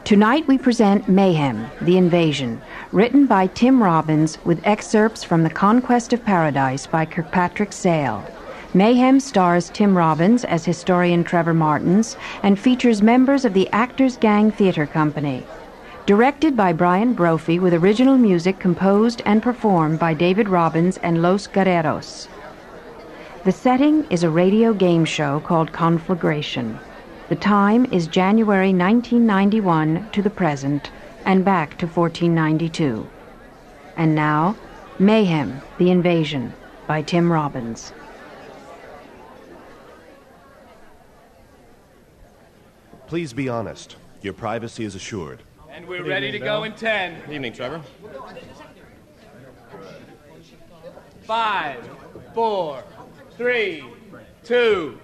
Tonight we present Mayhem, The Invasion, written by Tim Robbins with excerpts from The Conquest of Paradise by Kirkpatrick Sale. Mayhem stars Tim Robbins as historian Trevor Martins and features members of the Actors Gang Theatre Company. Directed by Brian Brophy with original music composed and performed by David Robbins and Los Guerreros. The setting is a radio game show called Conflagration. The time is January 1991 to the present and back to 1492. And now, Mayhem, The Invasion by Tim Robbins. Please be honest. Your privacy is assured. And we're ready to go in 10. Good evening, Trevor. 5, 4, 3, 2.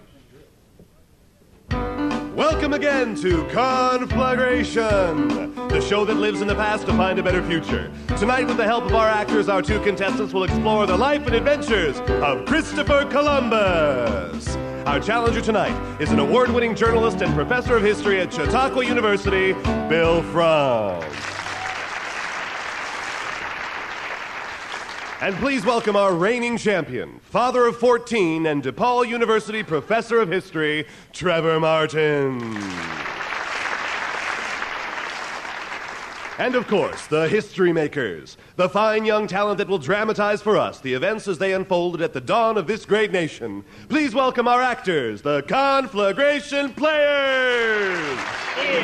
Welcome again to Conflagration, the show that lives in the past to find a better future. Tonight, with the help of our actors, our two contestants will explore the life and adventures of Christopher Columbus. Our challenger tonight is an award-winning journalist and professor of history at Chautauqua University, Bill Fromm. And please welcome our reigning champion, father of 14 and DePaul University professor of history, Trevor Martins. And of course, the history makers, the fine young talent that will dramatize for us the events as they unfolded at the dawn of this great nation. Please welcome our actors, the Conflagration Players. In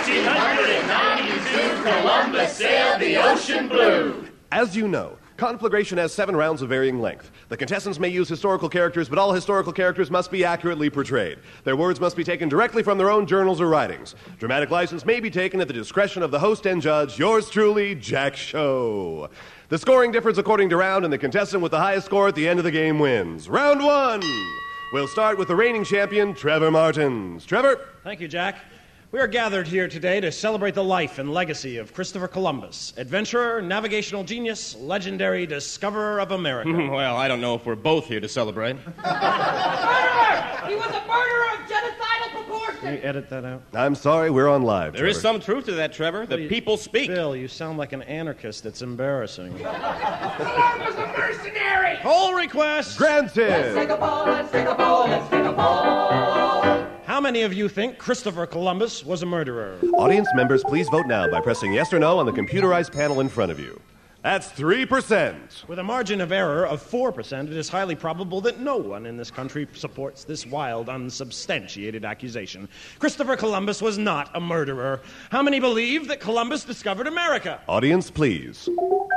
1492, Columbus sailed the ocean blue. As you know, Conflagration has 7 rounds of varying length. The contestants may use historical characters, but all historical characters must be accurately portrayed. Their words must be taken directly from their own journals or writings. Dramatic license may be taken at the discretion of the host and judge, yours truly, Jack Show. The scoring differs according to round, and the contestant with the highest score at the end of the game wins. Round 1. We'll start with the reigning champion, Trevor Martins. Trevor? Thank you, Jack. We are gathered here today to celebrate the life and legacy of Christopher Columbus, adventurer, navigational genius, legendary discoverer of America. Well, I don't know if we're both here to celebrate. Murderer! He was a murderer of genocidal proportions! Can you edit that out? I'm sorry, we're on live, There is Trevor. some truth to that, Trevor. The people speak. Bill, you sound like an anarchist. It's embarrassing. Columbus a mercenary! Whole request! Granted! Let's take a ball, let's take a ball, let's take a ball. How many of you think Christopher Columbus was a murderer? Audience members, please vote now by pressing yes or no on the computerized panel in front of you. That's 3%. With a margin of error of 4%, it is highly probable that no one in this country supports this wild, unsubstantiated accusation. Christopher Columbus was not a murderer. How many believe that Columbus discovered America? Audience, please.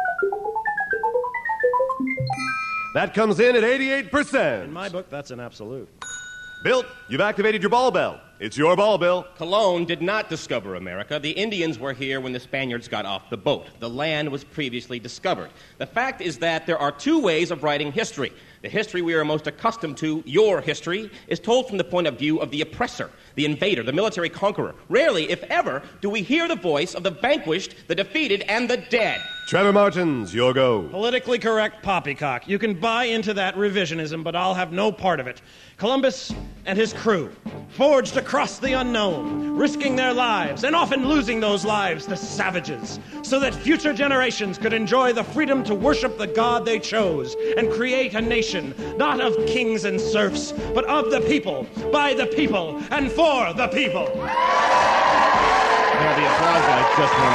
That comes in at 88%. In my book, that's an absolute. Bill, you've activated your ball bell. It's your ball, Bill. Cologne did not discover America. The Indians were here when the Spaniards got off the boat. The land was previously discovered. The fact is that there are 2 ways of writing history. The history we are most accustomed to, your history, is told from the point of view of the oppressor, the invader, the military conqueror. Rarely, if ever, do we hear the voice of the vanquished, the defeated, and the dead. Trevor Martins, your go. Politically correct poppycock. You can buy into that revisionism, but I'll have no part of it. Columbus and his crew forged across the unknown, risking their lives and often losing those lives to savages, so that future generations could enjoy the freedom to worship the God they chose and create a nation not of kings and serfs, but of the people, by the people, and for the people. Now, the applause light just went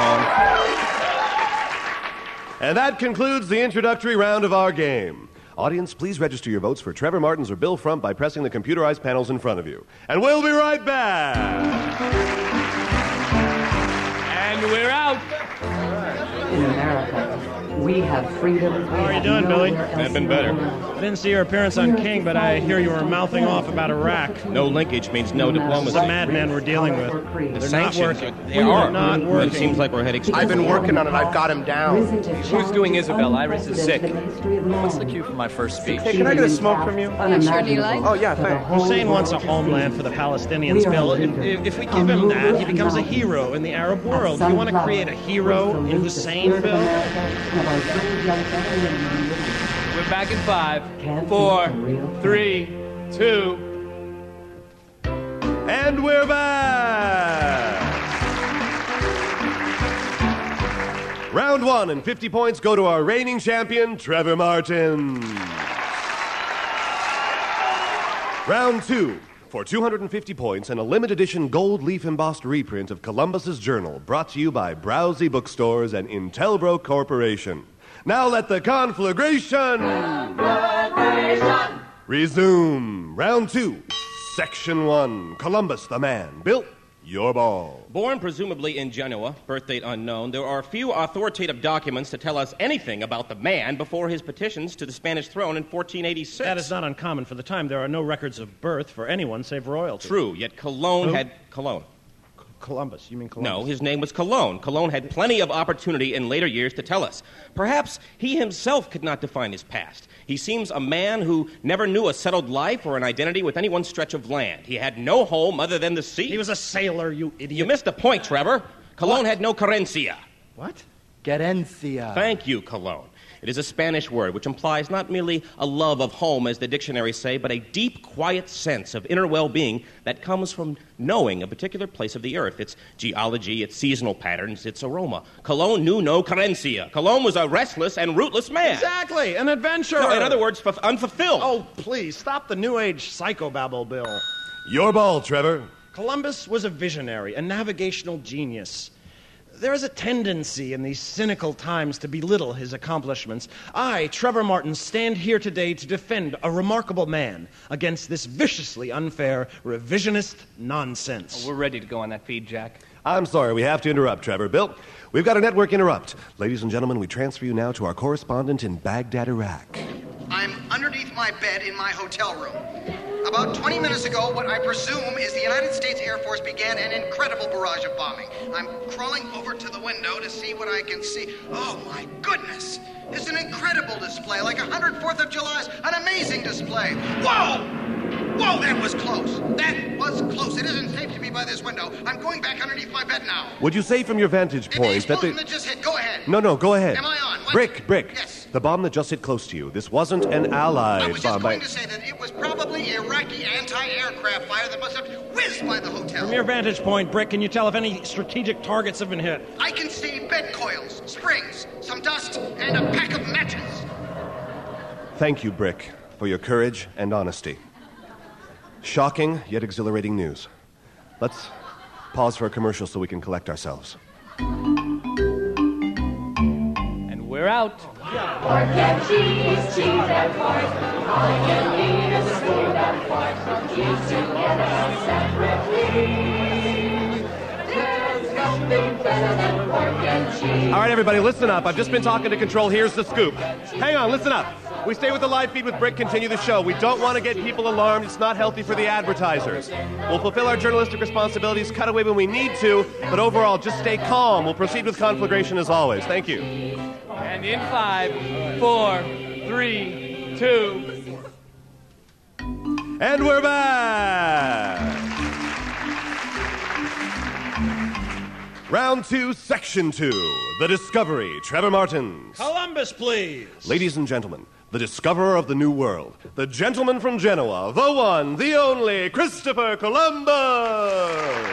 on. And that concludes the introductory round of our game. Audience, please register your votes for Trevor Martins or Bill Fromm by pressing the computerized panels in front of you. And we'll be right back. And we're out. In America, we have freedom. How are you doing, Billy? I've been better. Didn't see your appearance on King, but I hear you were mouthing off about Iraq. No linkage means no diplomacy. The madmen we're dealing with. The They're not sanctions, working. they are. Not working. It seems like we're heading... I've been working on it. I've got him down. Who's doing Isabel? Iris is sick. What's the cue for my first speech? Hey, can I get a smoke from you? Sure, do you like? Oh, yeah, thanks. Hussein wants a homeland for the Palestinians, Bill. If we give him that, he becomes a hero in the Arab world. Do you want to create a hero in Hussein, Bill? We're back in 5, 4, 3, 2. And we're back. Round 1 and 50 points go to our reigning champion, Trevor Martin. Round 2 for 250 points and a limited edition gold leaf embossed reprint of Columbus's Journal, brought to you by Browsey Bookstores and Intelbro Corporation. Now let the conflagration resume. Round 2, Section 1, Columbus the Man. Bill, your ball. Born presumably in Genoa, birth date unknown, there are few authoritative documents to tell us anything about the man before his petitions to the Spanish throne in 1486. That is not uncommon for the time. There are no records of birth for anyone save royalty. True, yet Cologne had... Cologne. Columbus. You mean Columbus? No, his name was Cologne. Cologne had plenty of opportunity in later years to tell us. Perhaps he himself could not define his past. He seems a man who never knew a settled life or an identity with any one stretch of land. He had no home other than the sea. He was a sailor, you idiot. You missed the point, Trevor. Cologne had no querencia. What? Querencia. Thank you, Cologne. It is a Spanish word which implies not merely a love of home, as the dictionaries say, but a deep, quiet sense of inner well-being that comes from knowing a particular place of the earth, its geology, its seasonal patterns, its aroma. Cologne knew no querencia. Cologne was a restless and rootless man. Exactly, an adventurer. No, in other words, unfulfilled. Oh, please, stop the New Age psychobabble, Bill. Your ball, Trevor. Columbus was a visionary, a navigational genius. There is a tendency in these cynical times to belittle his accomplishments. I, Trevor Martin, stand here today to defend a remarkable man against this viciously unfair, revisionist nonsense. We're ready to go on that feed, Jack. I'm sorry, we have to interrupt, Trevor. Bill, we've got a network interrupt. Ladies and gentlemen, we transfer you now to our correspondent in Baghdad, Iraq. I'm underneath my bed in my hotel room. About 20 minutes ago, what I presume is the United States Air Force began an incredible barrage of bombing. I'm crawling over to the window to see what I can see. Oh, my goodness. It's an incredible display, like 104th of July's, an amazing display. Whoa! Whoa, that was close. That was close. It isn't safe to be by this window. I'm going back underneath my bed now. Would you say from your vantage point the explosion that just hit, go ahead. No, go ahead. Am I on? What? Brick. Yes. The bomb that just hit close to you. This wasn't an Allied bomb. I was just going to say that it was probably Iraqi anti-aircraft fire that must have whizzed by the hotel. From your vantage point, Brick, can you tell if any strategic targets have been hit? I can see bed coils, springs, some dust, and a pack of matches. Thank you, Brick, for your courage and honesty. Shocking, yet exhilarating news. Let's pause for a commercial so we can collect ourselves. And we're out. Pork and cheese, cheese and pork. All you need is a spoon and fork. Eat together separately. There's nothing better than pork and cheese. All right, everybody, listen up. I've just been talking to Control. Here's the scoop. Hang on, listen up. We stay with the live feed with Brick, continue the show. We don't want to get people alarmed. It's not healthy for the advertisers. We'll fulfill our journalistic responsibilities, cut away when we need to, but overall, just stay calm. We'll proceed with conflagration as always. Thank you. And in 5, 4, 3, 2... And we're back! Round 2, Section 2. The Discovery. Trevor Martins. Columbus, please. Ladies and gentlemen, the discoverer of the New World, the gentleman from Genoa, the one, the only, Christopher Columbus!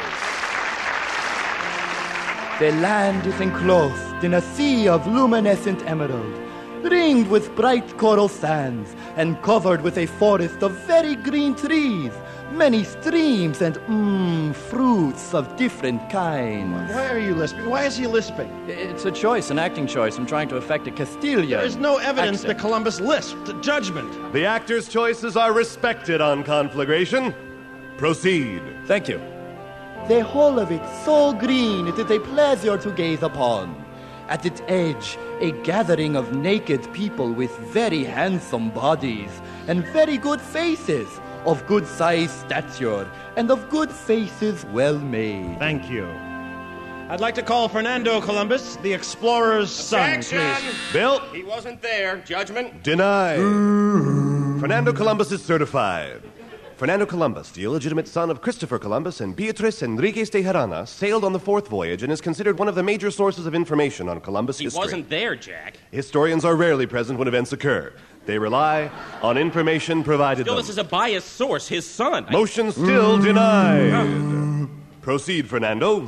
The land is enclosed in a sea of luminescent emerald, ringed with bright coral sands, and covered with a forest of very green trees, many streams, and fruits of different kinds. Why are you lisping? Why is he lisping? It's a choice, an acting choice. I'm trying to effect a Castilian. There is no evidence accent. that Columbus lisped. Judgment. The actor's choices are respected on conflagration. Proceed. Thank you. The whole of it so green it is a pleasure to gaze upon. At its edge, a gathering of naked people with very handsome bodies and very good faces, of good size stature, and of good faces well made. Thank you. I'd like to call Fernando Columbus, the explorer's son, please. Bill. He wasn't there. Judgment. Denied. Fernando Columbus is certified. Fernando Columbus, the illegitimate son of Christopher Columbus and Beatriz Enriquez de Jarana, sailed on the fourth voyage and is considered one of the major sources of information on Columbus history. He wasn't there, Jack. Historians are rarely present when events occur. They rely on information provided Still, them. this is a biased source, his son. Motion still denied. Proceed, Fernando.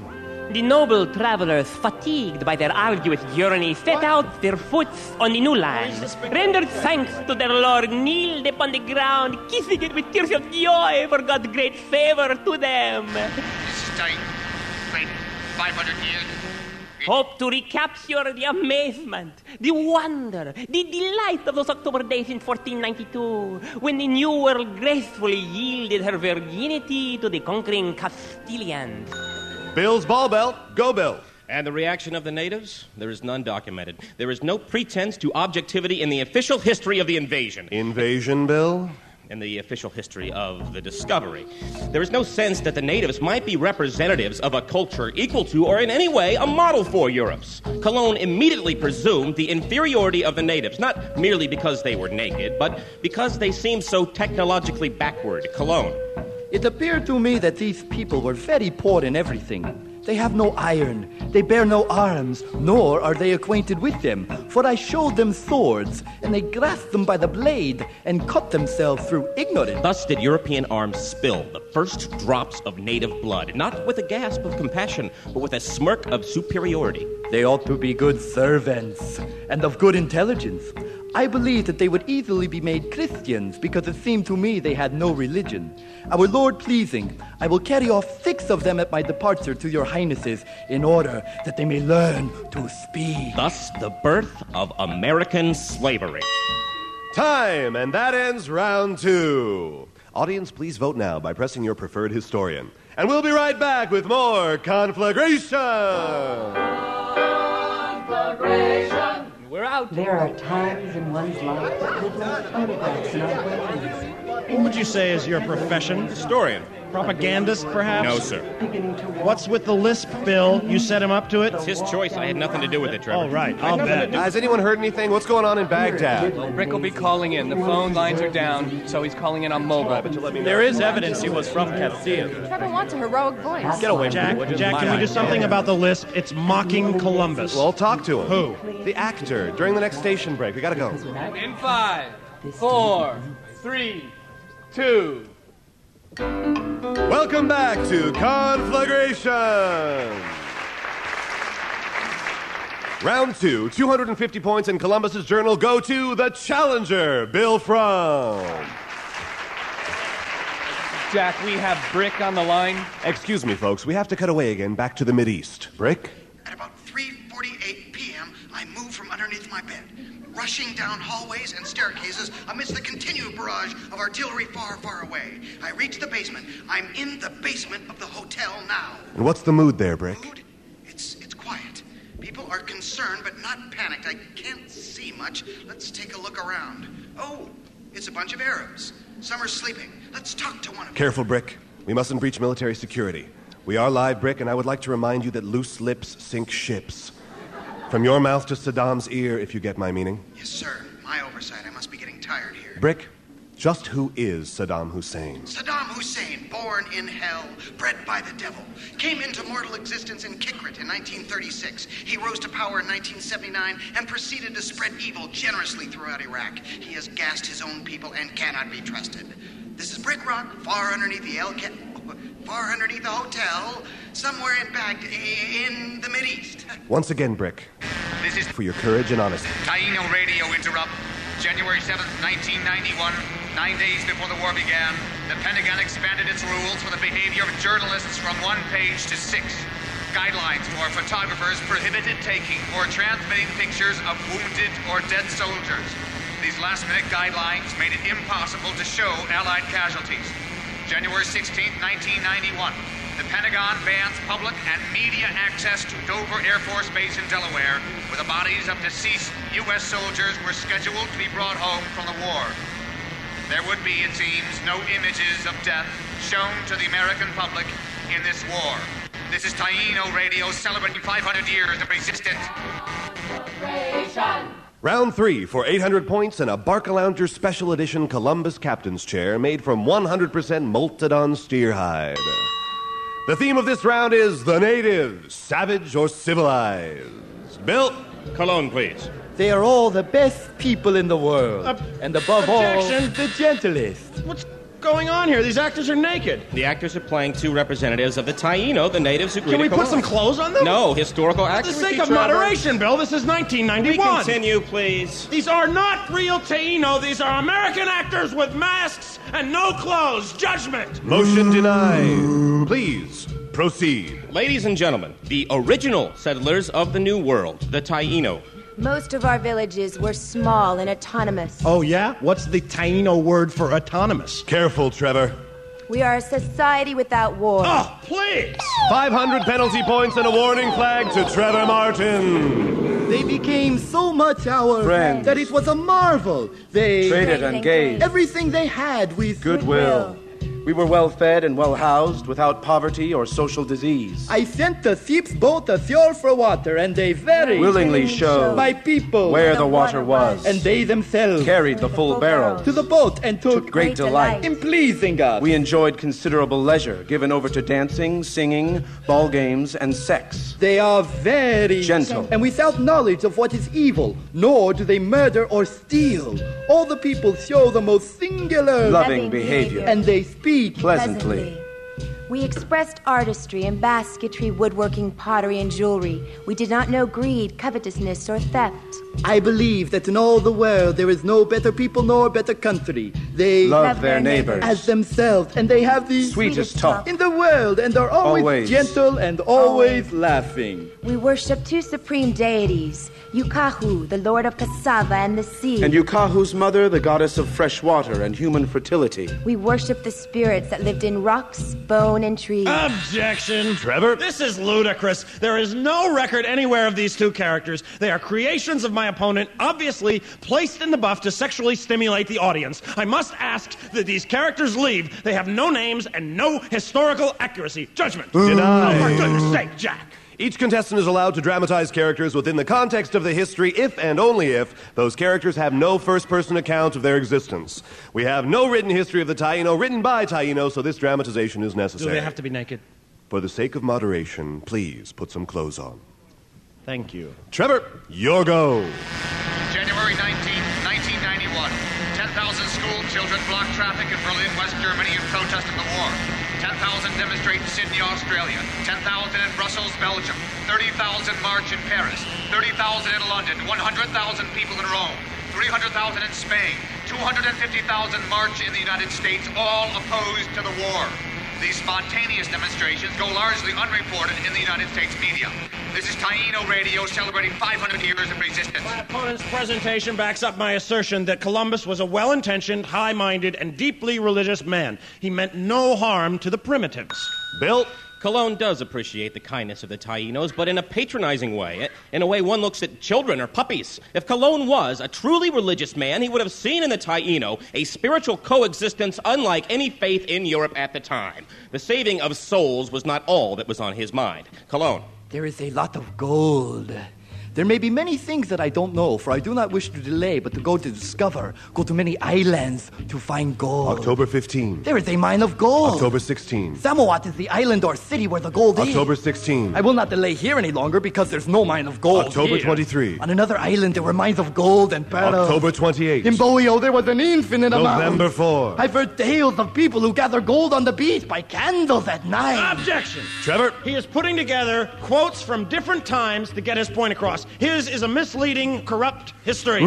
The noble travelers, fatigued by their arduous journey, set out their foot on the new land, rendered thanks to their Lord, kneeled upon the ground, kissing it with tears of joy for God's great favor to them. Stay. Wait, 500 years. Hope to recapture the amazement, the wonder, the delight of those October days in 1492, when the New World gracefully yielded her virginity to the conquering Castilians. Bill's ball belt. Go, Bill. And the reaction of the natives? There is none documented. There is no pretense to objectivity in the official history of the invasion. Invasion, Bill? In the official history of the discovery. There is no sense that the natives might be representatives of a culture equal to or in any way a model for Europe's. Cologne immediately presumed the inferiority of the natives, not merely because they were naked, but because they seemed so technologically backward. Cologne. It appeared to me that these people were very poor in everything. They have no iron, they bear no arms, nor are they acquainted with them. For I showed them swords, and they grasped them by the blade, and cut themselves through ignorance. Thus did European arms spill the first drops of native blood, not with a gasp of compassion, but with a smirk of superiority. They ought to be good servants, and of good intelligence. I believe that they would easily be made Christians, because it seemed to me they had no religion. Our Lord pleasing, I will carry off 6 of them at my departure to your highnesses, in order that they may learn to speak. Thus the birth of American slavery. Time, and that ends round 2. Audience, please vote now by pressing your preferred historian. And we'll be right back with more Conflagration! Conflagration! We're out. There are times in one's life with no photographs in our brains. What would you say is your profession? Historian. Propagandist, perhaps? No, sir. What's with the lisp, Bill? You set him up to it? It's his choice. I had nothing to do with it, Trevor. Oh, right. I'll bet. Has anyone heard anything? What's going on in Baghdad? Well, Brick will be calling in. The phone lines are down, so he's calling in on mobile. There is evidence he was from Castile. Trevor wants a heroic voice. Get away Jack, from me. Jack, can we do something about the lisp? It's mocking Columbus. Well, talk to him. Who? The actor, during the next station break. We gotta go. In 5, 4, 3, 2... Welcome back to Conflagration! Round 2, 250 points in Columbus's journal go to the challenger, Bill Fromm. Jack, we have Brick on the line. Excuse me, folks. We have to cut away again back to the Mideast. Brick? At about 3:48 p.m., I moved from underneath my bed, rushing down hallways and staircases amidst the continued barrage of artillery far, far away. I reached the basement. I'm in the basement of the hotel now. And what's the mood there, Brick? Mood? It's quiet. People are concerned, but not panicked. I can't see much. Let's take a look around. Oh, it's a bunch of Arabs. Some are sleeping. Let's talk to one of them. Careful, Brick. We mustn't breach military security. We are live, Brick, and I would like to remind you that loose lips sink ships. From your mouth to Saddam's ear, if you get my meaning. Yes, sir. My oversight. I must be getting tired here. Brick, just who is Saddam Hussein? Saddam Hussein, born in hell, bred by the devil, came into mortal existence in Tikrit in 1936. He rose to power in 1979 and proceeded to spread evil generously throughout Iraq. He has gassed his own people and cannot be trusted. This is Brick Rock, far underneath the hotel, somewhere in Baghdad, in the Mideast. Once again, Brick, This is for your courage and honesty. Taino Radio interrupt. January 7th, 1991, 9 days before the war began, the Pentagon expanded its rules for the behavior of journalists from 1 page to 6. Guidelines for photographers prohibited taking or transmitting pictures of wounded or dead soldiers. These last-minute guidelines made it impossible to show Allied casualties. January 16th, 1991, the Pentagon bans public and media access to Dover Air Force Base in Delaware, where the bodies of deceased U.S. soldiers were scheduled to be brought home from the war. There would be, it seems, no images of death shown to the American public in this war. This is Taino Radio celebrating 500 years of resistance. Round 3 for 800 points and a Barcalounger Special Edition Columbus Captain's Chair made from 100% Molted-on steer hide. The theme of this round is the natives, savage or civilized. Bill? Cologne, please. They are all the best people in the world, and above Objection. all, the gentlest. What's going on here? These actors are naked. The actors are playing two representatives of the Taino, the natives who greeted Can we put Columbus. some clothes on them? No, historical For the accuracy, sake of Trevor. moderation, Bill, this is 1991. We continue, please. These are not real Taino. These are American actors with masks and no clothes. Judgment. Motion denied. Please, proceed. Ladies and gentlemen, the original settlers of the New World, the Taino. Most of our villages were small and autonomous. Oh, yeah? What's the Taino word for autonomous? Careful, Trevor. We are a society without war. Oh, please! 500 penalty points and a warning flag to Trevor Martin. They became so much our friends that it was a marvel. They traded and gave everything they had with goodwill. We were well fed and well housed, without poverty or social disease. I sent the ship's boat ashore for water, and they very willingly showed my people where the water was, and they themselves carried the full barrel to the boat and took great delight in pleasing us. We enjoyed considerable leisure, given over to dancing, singing, ball games, and sex. They are very gentle, and without knowledge of what is evil, nor do they murder or steal. All the people show the most singular loving behavior, and they speak pleasantly. We expressed artistry in basketry, woodworking, pottery, and jewelry. We did not know greed, covetousness, or theft. I believe that in all the world there is no better people nor better country. They love their neighbors as themselves, and they have the sweetest talk in the world, and are always gentle and always laughing. We worship two supreme deities, Yukahu, the lord of cassava and the sea. And Yukahu's mother, the goddess of fresh water and human fertility. We worship the spirits that lived in rocks, bone, and trees. Objection. Trevor? This is ludicrous. There is no record anywhere of these two characters. They are creations of my opponent, obviously placed in the buff to sexually stimulate the audience. I must ask that these characters leave. They have no names and no historical accuracy. Judgment. Denied. Oh, for goodness sake, Jack. Each contestant is allowed to dramatize characters within the context of the history if and only if those characters have no first-person account of their existence. We have no written history of the Taino written by Taino, so this dramatization is necessary. Do they have to be naked? For the sake of moderation, please put some clothes on. Thank you. Trevor, your go. January 19, 1991. 10,000 school children block traffic in Berlin, West Germany in protest of the war. 10,000 demonstrate in Sydney, Australia. 10,000 in Brussels, Belgium. 30,000 march in Paris. 30,000 in London. 100,000 people in Rome. 300,000 in Spain. 250,000 march in the United States, all opposed to the war. These spontaneous demonstrations go largely unreported in the United States media. This is Taino Radio celebrating 500 years of resistance. My opponent's presentation backs up my assertion that Columbus was a well-intentioned, high-minded, and deeply religious man. He meant no harm to the primitives. Bill? Cologne does appreciate the kindness of the Tainos, but in a patronizing way, in a way one looks at children or puppies. If Cologne was a truly religious man, he would have seen in the Taino a spiritual coexistence unlike any faith in Europe at the time. The saving of souls was not all that was on his mind. Cologne. There is a lot of gold. There may be many things that I don't know, for I do not wish to delay, but to go to discover, go to many islands to find gold. October 15. There is a mine of gold. October 16. Samawat is the island or city where the gold is. October 16. I will not delay here any longer because there's no mine of gold October here. 23. On another island there were mines of gold and pearls. October 28. In Bohio there was an infinite amount. November 4. I've heard tales of people who gather gold on the beach by candles at night. Objection. Trevor? He is putting together quotes from different times to get his point across. His is a misleading, corrupt history.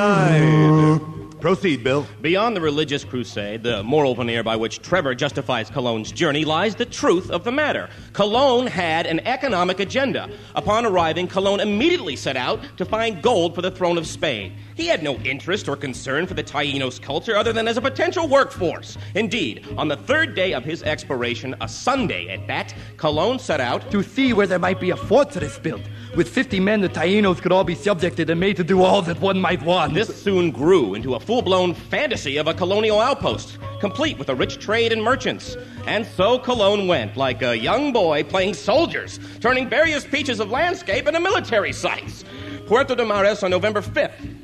Denied. Proceed, Bill. Beyond the religious crusade, the moral veneer by which Trevor justifies Cologne's journey, lies the truth of the matter. Cologne had an economic agenda. Upon arriving, Cologne immediately set out to find gold for the throne of Spain. He had no interest or concern for the Tainos' culture other than as a potential workforce. Indeed, on the third day of his exploration, a Sunday at that, Cologne set out to see where there might be a fortress built. With 50 men, the Tainos could all be subjected and made to do all that one might want. This soon grew into a full-blown fantasy of a colonial outpost, complete with a rich trade and merchants. And so Cologne went, like a young boy playing soldiers, turning various pieces of landscape into military sites. Puerto de Mares on November 5th.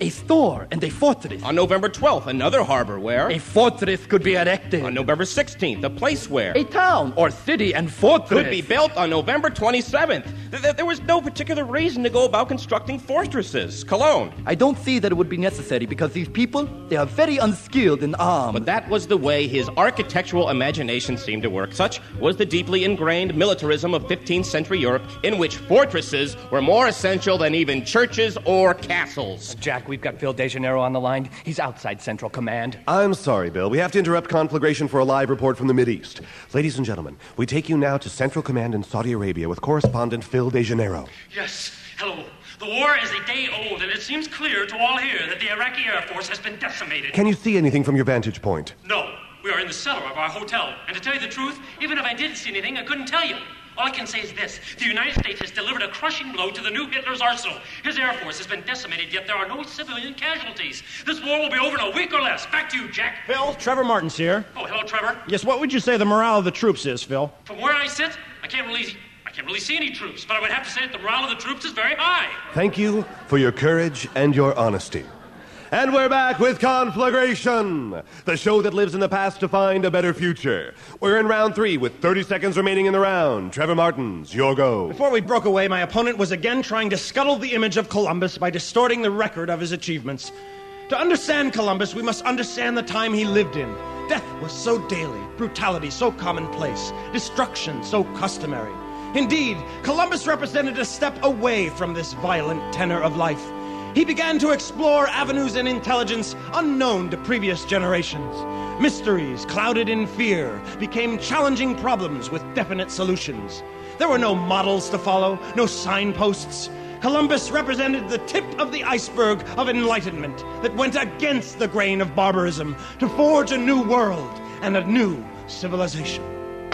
a store and a fortress. On November 12th, another harbor where a fortress could be erected. On November 16th, a place where a town or city and fortress could be built. On November 27th. There was no particular reason to go about constructing fortresses. Cologne. I don't see that it would be necessary because these people, they are very unskilled in arms. But that was the way his architectural imagination seemed to work. Such was the deeply ingrained militarism of 15th century Europe, in which fortresses were more essential than even churches or castles. Jack, we've got Phil De Janeiro on the line. He's outside Central Command. I'm sorry, Bill. We have to interrupt conflagration for a live report from the Mideast. Ladies and gentlemen, we take you now to Central Command in Saudi Arabia with correspondent Phil De Janeiro. Yes, hello. The war is a day old, and it seems clear to all here that the Iraqi Air Force has been decimated. Can you see anything from your vantage point? No. We are in the cellar of our hotel. And to tell you the truth, even if I did see anything, I couldn't tell you. All I can say is this. The United States has delivered a crushing blow to the new Hitler's arsenal. His Air Force has been decimated, yet there are no civilian casualties. This war will be over in a week or less. Back to you, Jack. Phil, Trevor Martin's here. Oh, hello, Trevor. Yes, what would you say the morale of the troops is, Phil? From where I sit, I can't really see any troops, but I would have to say that the morale of the troops is very high. Thank you for your courage and your honesty. And we're back with Conflagration, the show that lives in the past to find a better future. We're in round 3 with 30 seconds remaining in the round. Trevor Martins, your go. Before we broke away, my opponent was again trying to scuttle the image of Columbus by distorting the record of his achievements. To understand Columbus, we must understand the time he lived in. Death was so daily, brutality so commonplace, destruction so customary. Indeed, Columbus represented a step away from this violent tenor of life. He began to explore avenues and intelligence unknown to previous generations. Mysteries clouded in fear became challenging problems with definite solutions. There were no models to follow, no signposts. Columbus represented the tip of the iceberg of enlightenment that went against the grain of barbarism to forge a new world and a new civilization.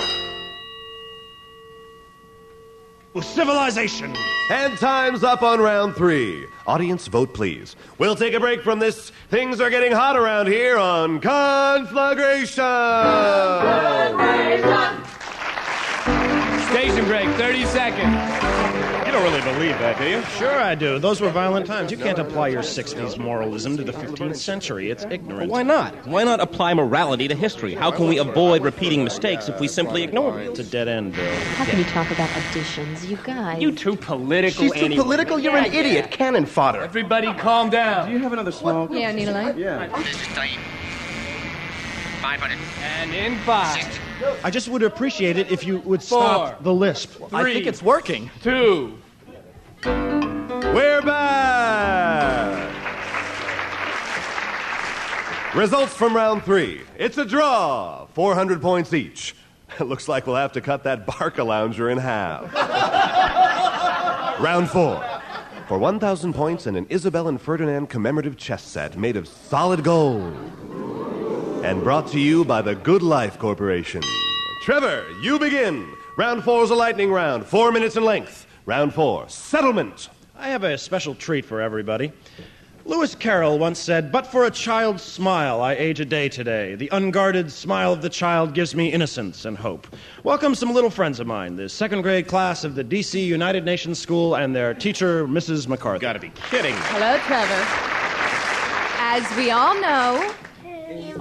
Civilization. And time's up on round 3. Audience, vote please. We'll take a break from this. Things are getting hot around here on Conflagration. Station break, 30 seconds. You don't really believe that, do you? Sure I do. Those were violent times. You can't apply your 60s moralism to the 15th century. It's ignorant. Why not? Why not apply morality to history? How can we avoid repeating mistakes if we simply ignore them? It's a dead end, Bill. How can you talk about additions, you guys? You too political. She's too anyway. political? You're an idiot. Cannon fodder. Everybody calm down. Do you have another smoke? Yeah, need a light? Yeah. This is time. 500. And in 5. I just would appreciate it if you would stop the lisp. 3. I think it's working. 2. We're back. Results from round 3. It's a draw. 400 points each. It looks like we'll have to cut that Barca lounger in half. Round 4. For 1,000 points and an Isabel and Ferdinand commemorative chess set made of solid gold. And brought to you by the Good Life Corporation. Trevor, you begin. Round 4 is a lightning round, 4 minutes in length. Round 4, settlement. I have a special treat for everybody. Lewis Carroll once said, "But for a child's smile, I age a day today. The unguarded smile of the child gives me innocence and hope." Welcome some little friends of mine, the second grade class of the D.C. United Nations School and their teacher, Mrs. McCarthy. Gotta be kidding. Hello, Trevor. As we all know, In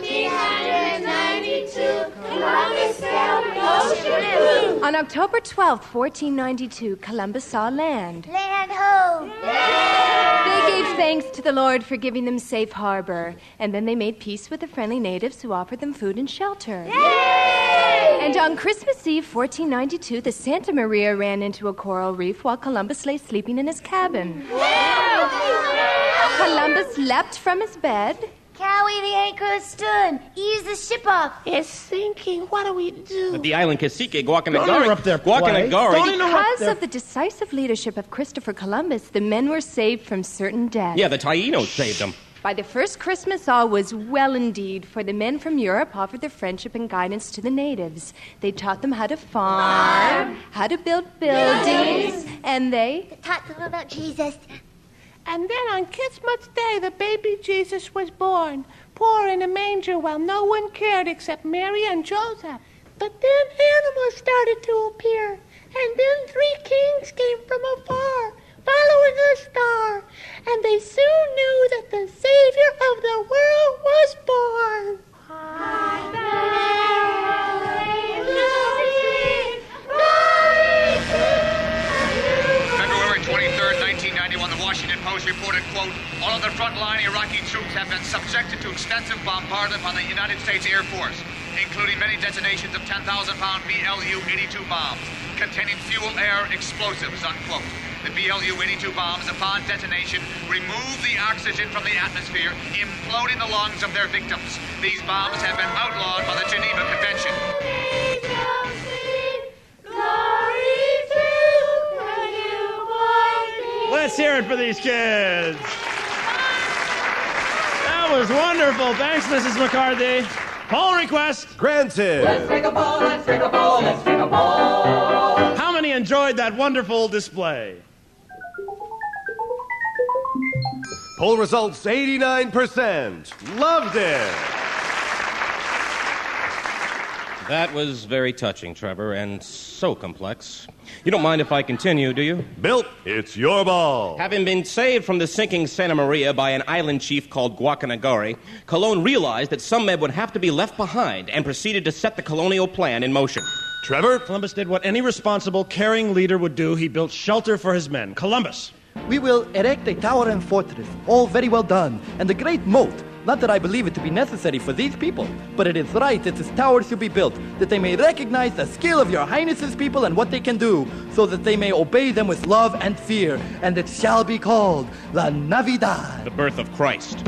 1492, Columbus sailed the ocean blue. On October 12th, 1492, Columbus saw land. Land ho! They gave thanks to the Lord for giving them safe harbor, and then they made peace with the friendly natives who offered them food and shelter. Yay! And on Christmas Eve, 1492, the Santa Maria ran into a coral reef while Columbus lay sleeping in his cabin. Columbus leapt from his bed. Cowie, the anchor has stood. Ease the ship off. It's sinking. What do we do? At the island Cacique, Don't interrupt their play. Because of the decisive leadership of Christopher Columbus, the men were saved from certain death. Yeah, the Taínos saved them. By the first Christmas, all was well indeed, for the men from Europe offered their friendship and guidance to the natives. They taught them how to farm, how to build buildings, and they taught them about Jesus. And then on Christmas Day, the baby Jesus was born, poor in a manger while no one cared except Mary and Joseph. But then animals started to appear, and then 3 kings came from afar, following a star, and they soon knew Washington Post reported, quote, all of the frontline Iraqi troops have been subjected to extensive bombardment by the United States Air Force, including many detonations of 10,000-pound BLU-82 bombs containing fuel-air explosives, unquote. The BLU-82 bombs, upon detonation, remove the oxygen from the atmosphere, imploding the lungs of their victims. These bombs have been outlawed by the Geneva Convention. Let's hear it for these kids. That was wonderful. Thanks, Mrs. McCarthy. Poll request. Granted. Let's take a poll, let's take a poll, let's take a poll. How many enjoyed that wonderful display? Poll results, 89%. Loved it. That was very touching, Trevor, and so complex. You don't mind if I continue, do you? Bill, it's your ball. Having been saved from the sinking Santa Maria by an island chief called Guacanagari, Colon realized that some men would have to be left behind and proceeded to set the colonial plan in motion. Trevor? Columbus did what any responsible, caring leader would do. He built shelter for his men. Columbus. We will erect a tower and fortress, all very well done, and a great moat. Not that I believe it to be necessary for these people, but it is right that this tower should be built, that they may recognize the skill of your highness's people and what they can do, so that they may obey them with love and fear, and it shall be called La Navidad. The birth of Christ.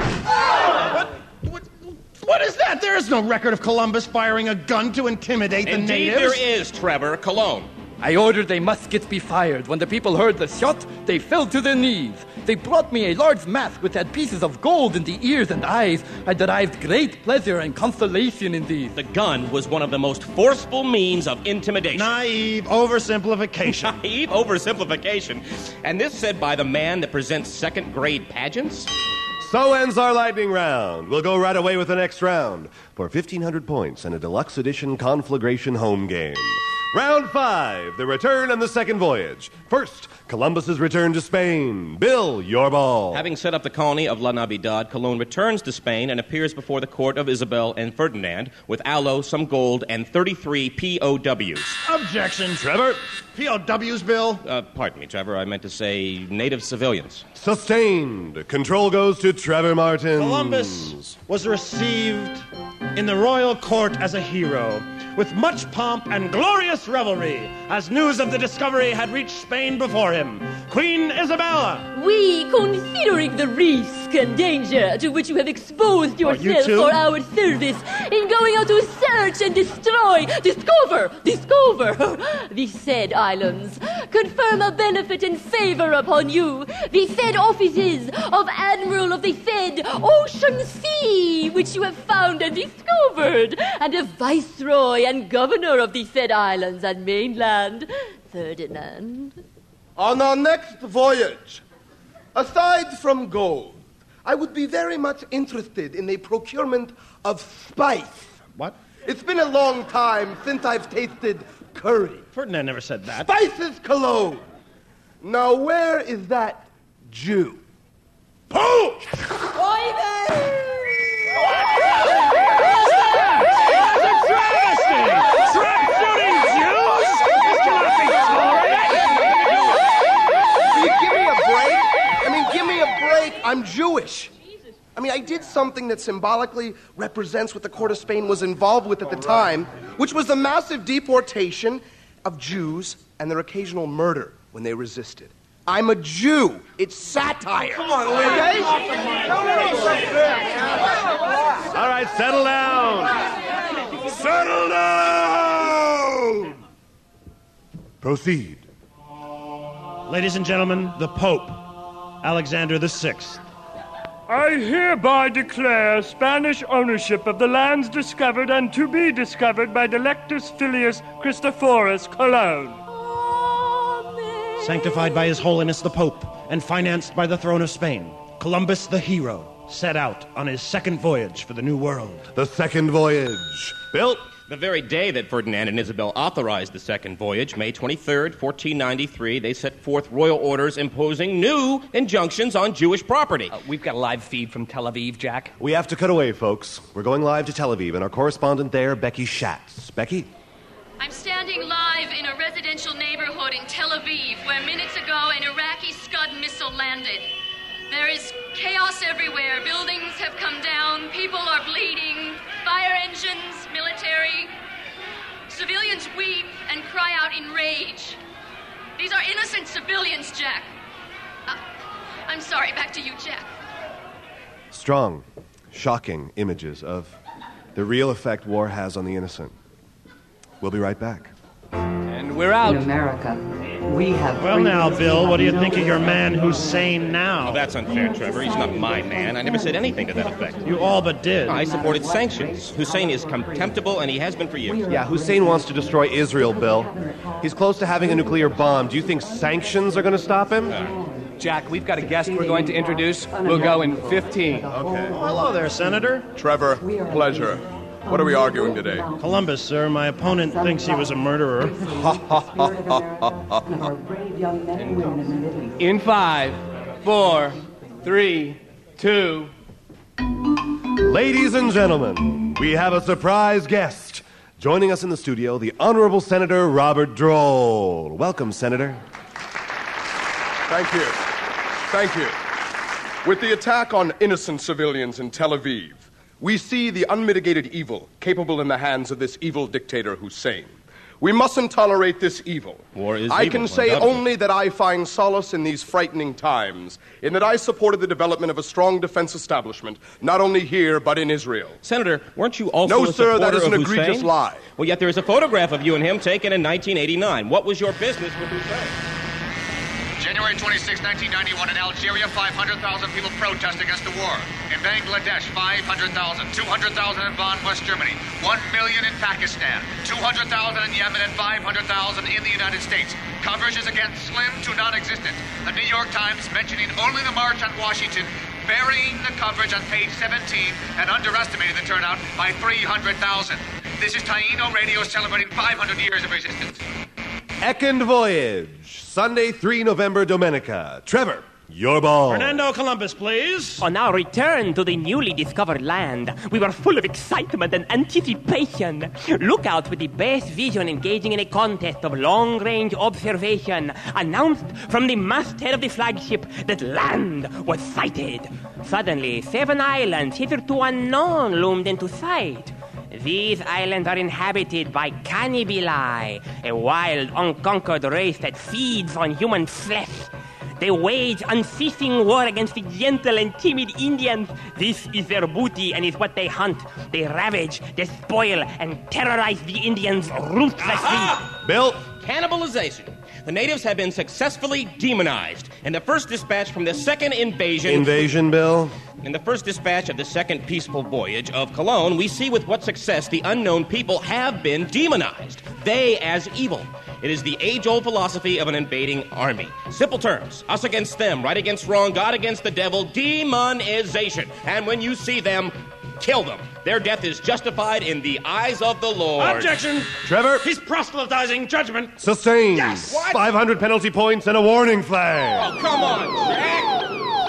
What is that? There is no record of Columbus firing a gun to intimidate the Indeed natives. there is, Trevor. Cologne. I ordered a musket be fired. When the people heard the shot, they fell to their knees. They brought me a large mask which had pieces of gold in the ears and eyes. I derived great pleasure and consolation in these. The gun was one of the most forceful means of intimidation. Naive oversimplification. Naive oversimplification. And this said by the man that presents second-grade pageants? So ends our lightning round. We'll go right away with the next round for 1,500 points and a deluxe edition conflagration home game. Round 5, the return and the second voyage. First, Columbus's return to Spain. Bill, your ball. Having set up the colony of La Navidad, Colon returns to Spain and appears before the court of Isabel and Ferdinand with aloe, some gold, and 33 POWs. Objection. Trevor. POWs, Bill? Pardon me, Trevor. I meant to say native civilians. Sustained. Control goes to Trevor Martin. Columbus was received in the royal court as a hero, with much pomp and glorious revelry, as news of the discovery had reached Spain before him. Queen Isabella. We, considering the risk and danger to which you have exposed yourself for our service in going out to search and discover the said islands, confirm a benefit and favor upon you, the said offices of Admiral of the said Ocean Sea, which you have found and discovered, and of Viceroy and Governor of the said islands and mainland, Ferdinand. On our next voyage, aside from gold, I would be very much interested in the procurement of spice. What? It's been a long time since I've tasted curry. Ferdinand never said that. Spices cologne. Now, where is that Jew? Pooh! I'm Jewish. I mean, I did something that symbolically represents what the court of Spain was involved with at the time, which was the massive deportation of Jews and their occasional murder when they resisted. I'm a Jew. It's satire. Come on, okay? All right, settle down. Settle down! Proceed. Ladies and gentlemen, the Pope, Alexander VI. I hereby declare Spanish ownership of the lands discovered and to be discovered by Delectus Filius Christophorus Cologne. Sanctified by His Holiness the Pope and financed by the throne of Spain, Columbus the hero set out on his second voyage for the New World. The second voyage. Bill? The very day that Ferdinand and Isabel authorized the second voyage, May 23rd, 1493, they set forth royal orders imposing new injunctions on Jewish property. We've got a live feed from Tel Aviv, Jack. We have to cut away, folks. We're going live to Tel Aviv, and our correspondent there, Becky Schatz. Becky? I'm standing live in a residential neighborhood in Tel Aviv, where minutes ago an Iraqi Scud missile missile landed. There is chaos everywhere. Buildings have come down. People are bleeding. Fire engines, military. Civilians weep and cry out in rage. These are innocent civilians, Jack. I'm sorry, back to you, Jack. Strong, shocking images of the real effect war has on the innocent. We'll be right back. And we're out. In America, we have... Well now, Bill, what do you think of your man Hussein now? Oh, that's unfair, Trevor. He's not my man. I never said anything to that effect. You all but did. I supported sanctions. Hussein is contemptible, and he has been for years. Yeah, Hussein wants to destroy Israel, Bill. He's close to having a nuclear bomb. Do you think sanctions are going to stop him? Jack, we've got a guest we're going to introduce. We'll go in 15. Okay. Oh, hello there, Senator. Trevor, pleasure. What are we arguing today? Columbus, sir. My opponent thinks he was a murderer. In 5, 4, 3, 2... Ladies and gentlemen, we have a surprise guest. Joining us in the studio, the Honorable Senator Robert Droll. Welcome, Senator. Thank you. Thank you. With the attack on innocent civilians in Tel Aviv, we see the unmitigated evil capable in the hands of this evil dictator Hussein. We mustn't tolerate this evil. War is I evil, can say only that I find solace in these frightening times, in that I supported the development of a strong defense establishment, not only here, but in Israel. Senator, weren't you also No, a sir, that supporter is an of egregious Hussein? lie. Well, yet there is a photograph of you and him taken in 1989. What was your business with Hussein? January 26, 1991, in Algeria, 500,000 people protest against the war. In Bangladesh, 500,000. 200,000 in Bonn, West Germany. 1 million in Pakistan. 200,000 in Yemen and 500,000 in the United States. Coverage is again slim to non-existent. The New York Times mentioning only the march on Washington, burying the coverage on page 17 and underestimating the turnout by 300,000. This is Taino Radio celebrating 500 years of resistance. Ekond Voyage, Sunday, 3 November, Dominica. Trevor, your ball. Fernando Columbus, please. On our return to the newly discovered land, we were full of excitement and anticipation. Look out for the best vision engaging in a contest of long-range observation announced from the masthead of the flagship that land was sighted. Suddenly, 7 islands hitherto unknown loomed into sight. These islands are inhabited by Cannibali, a wild, unconquered race that feeds on human flesh. They wage unceasing war against the gentle and timid Indians. This is their booty and is what they hunt. They ravage, despoil, and terrorize the Indians ruthlessly. Bill? Cannibalization. The natives have been successfully demonized. In the first dispatch from the second invasion... Invasion, Bill? In the first dispatch of the second peaceful voyage of Cologne, we see with what success the unknown people have been demonized. They as evil. It is the age-old philosophy of an invading army. Simple terms. Us against them, right against wrong, God against the devil, demonization. And when you see them, kill them. Their death is justified in the eyes of the Lord. Objection! Trevor? He's proselytizing judgment. Sustained. Yes! What? 500 penalty points and a warning flag. Oh, come on, Jack!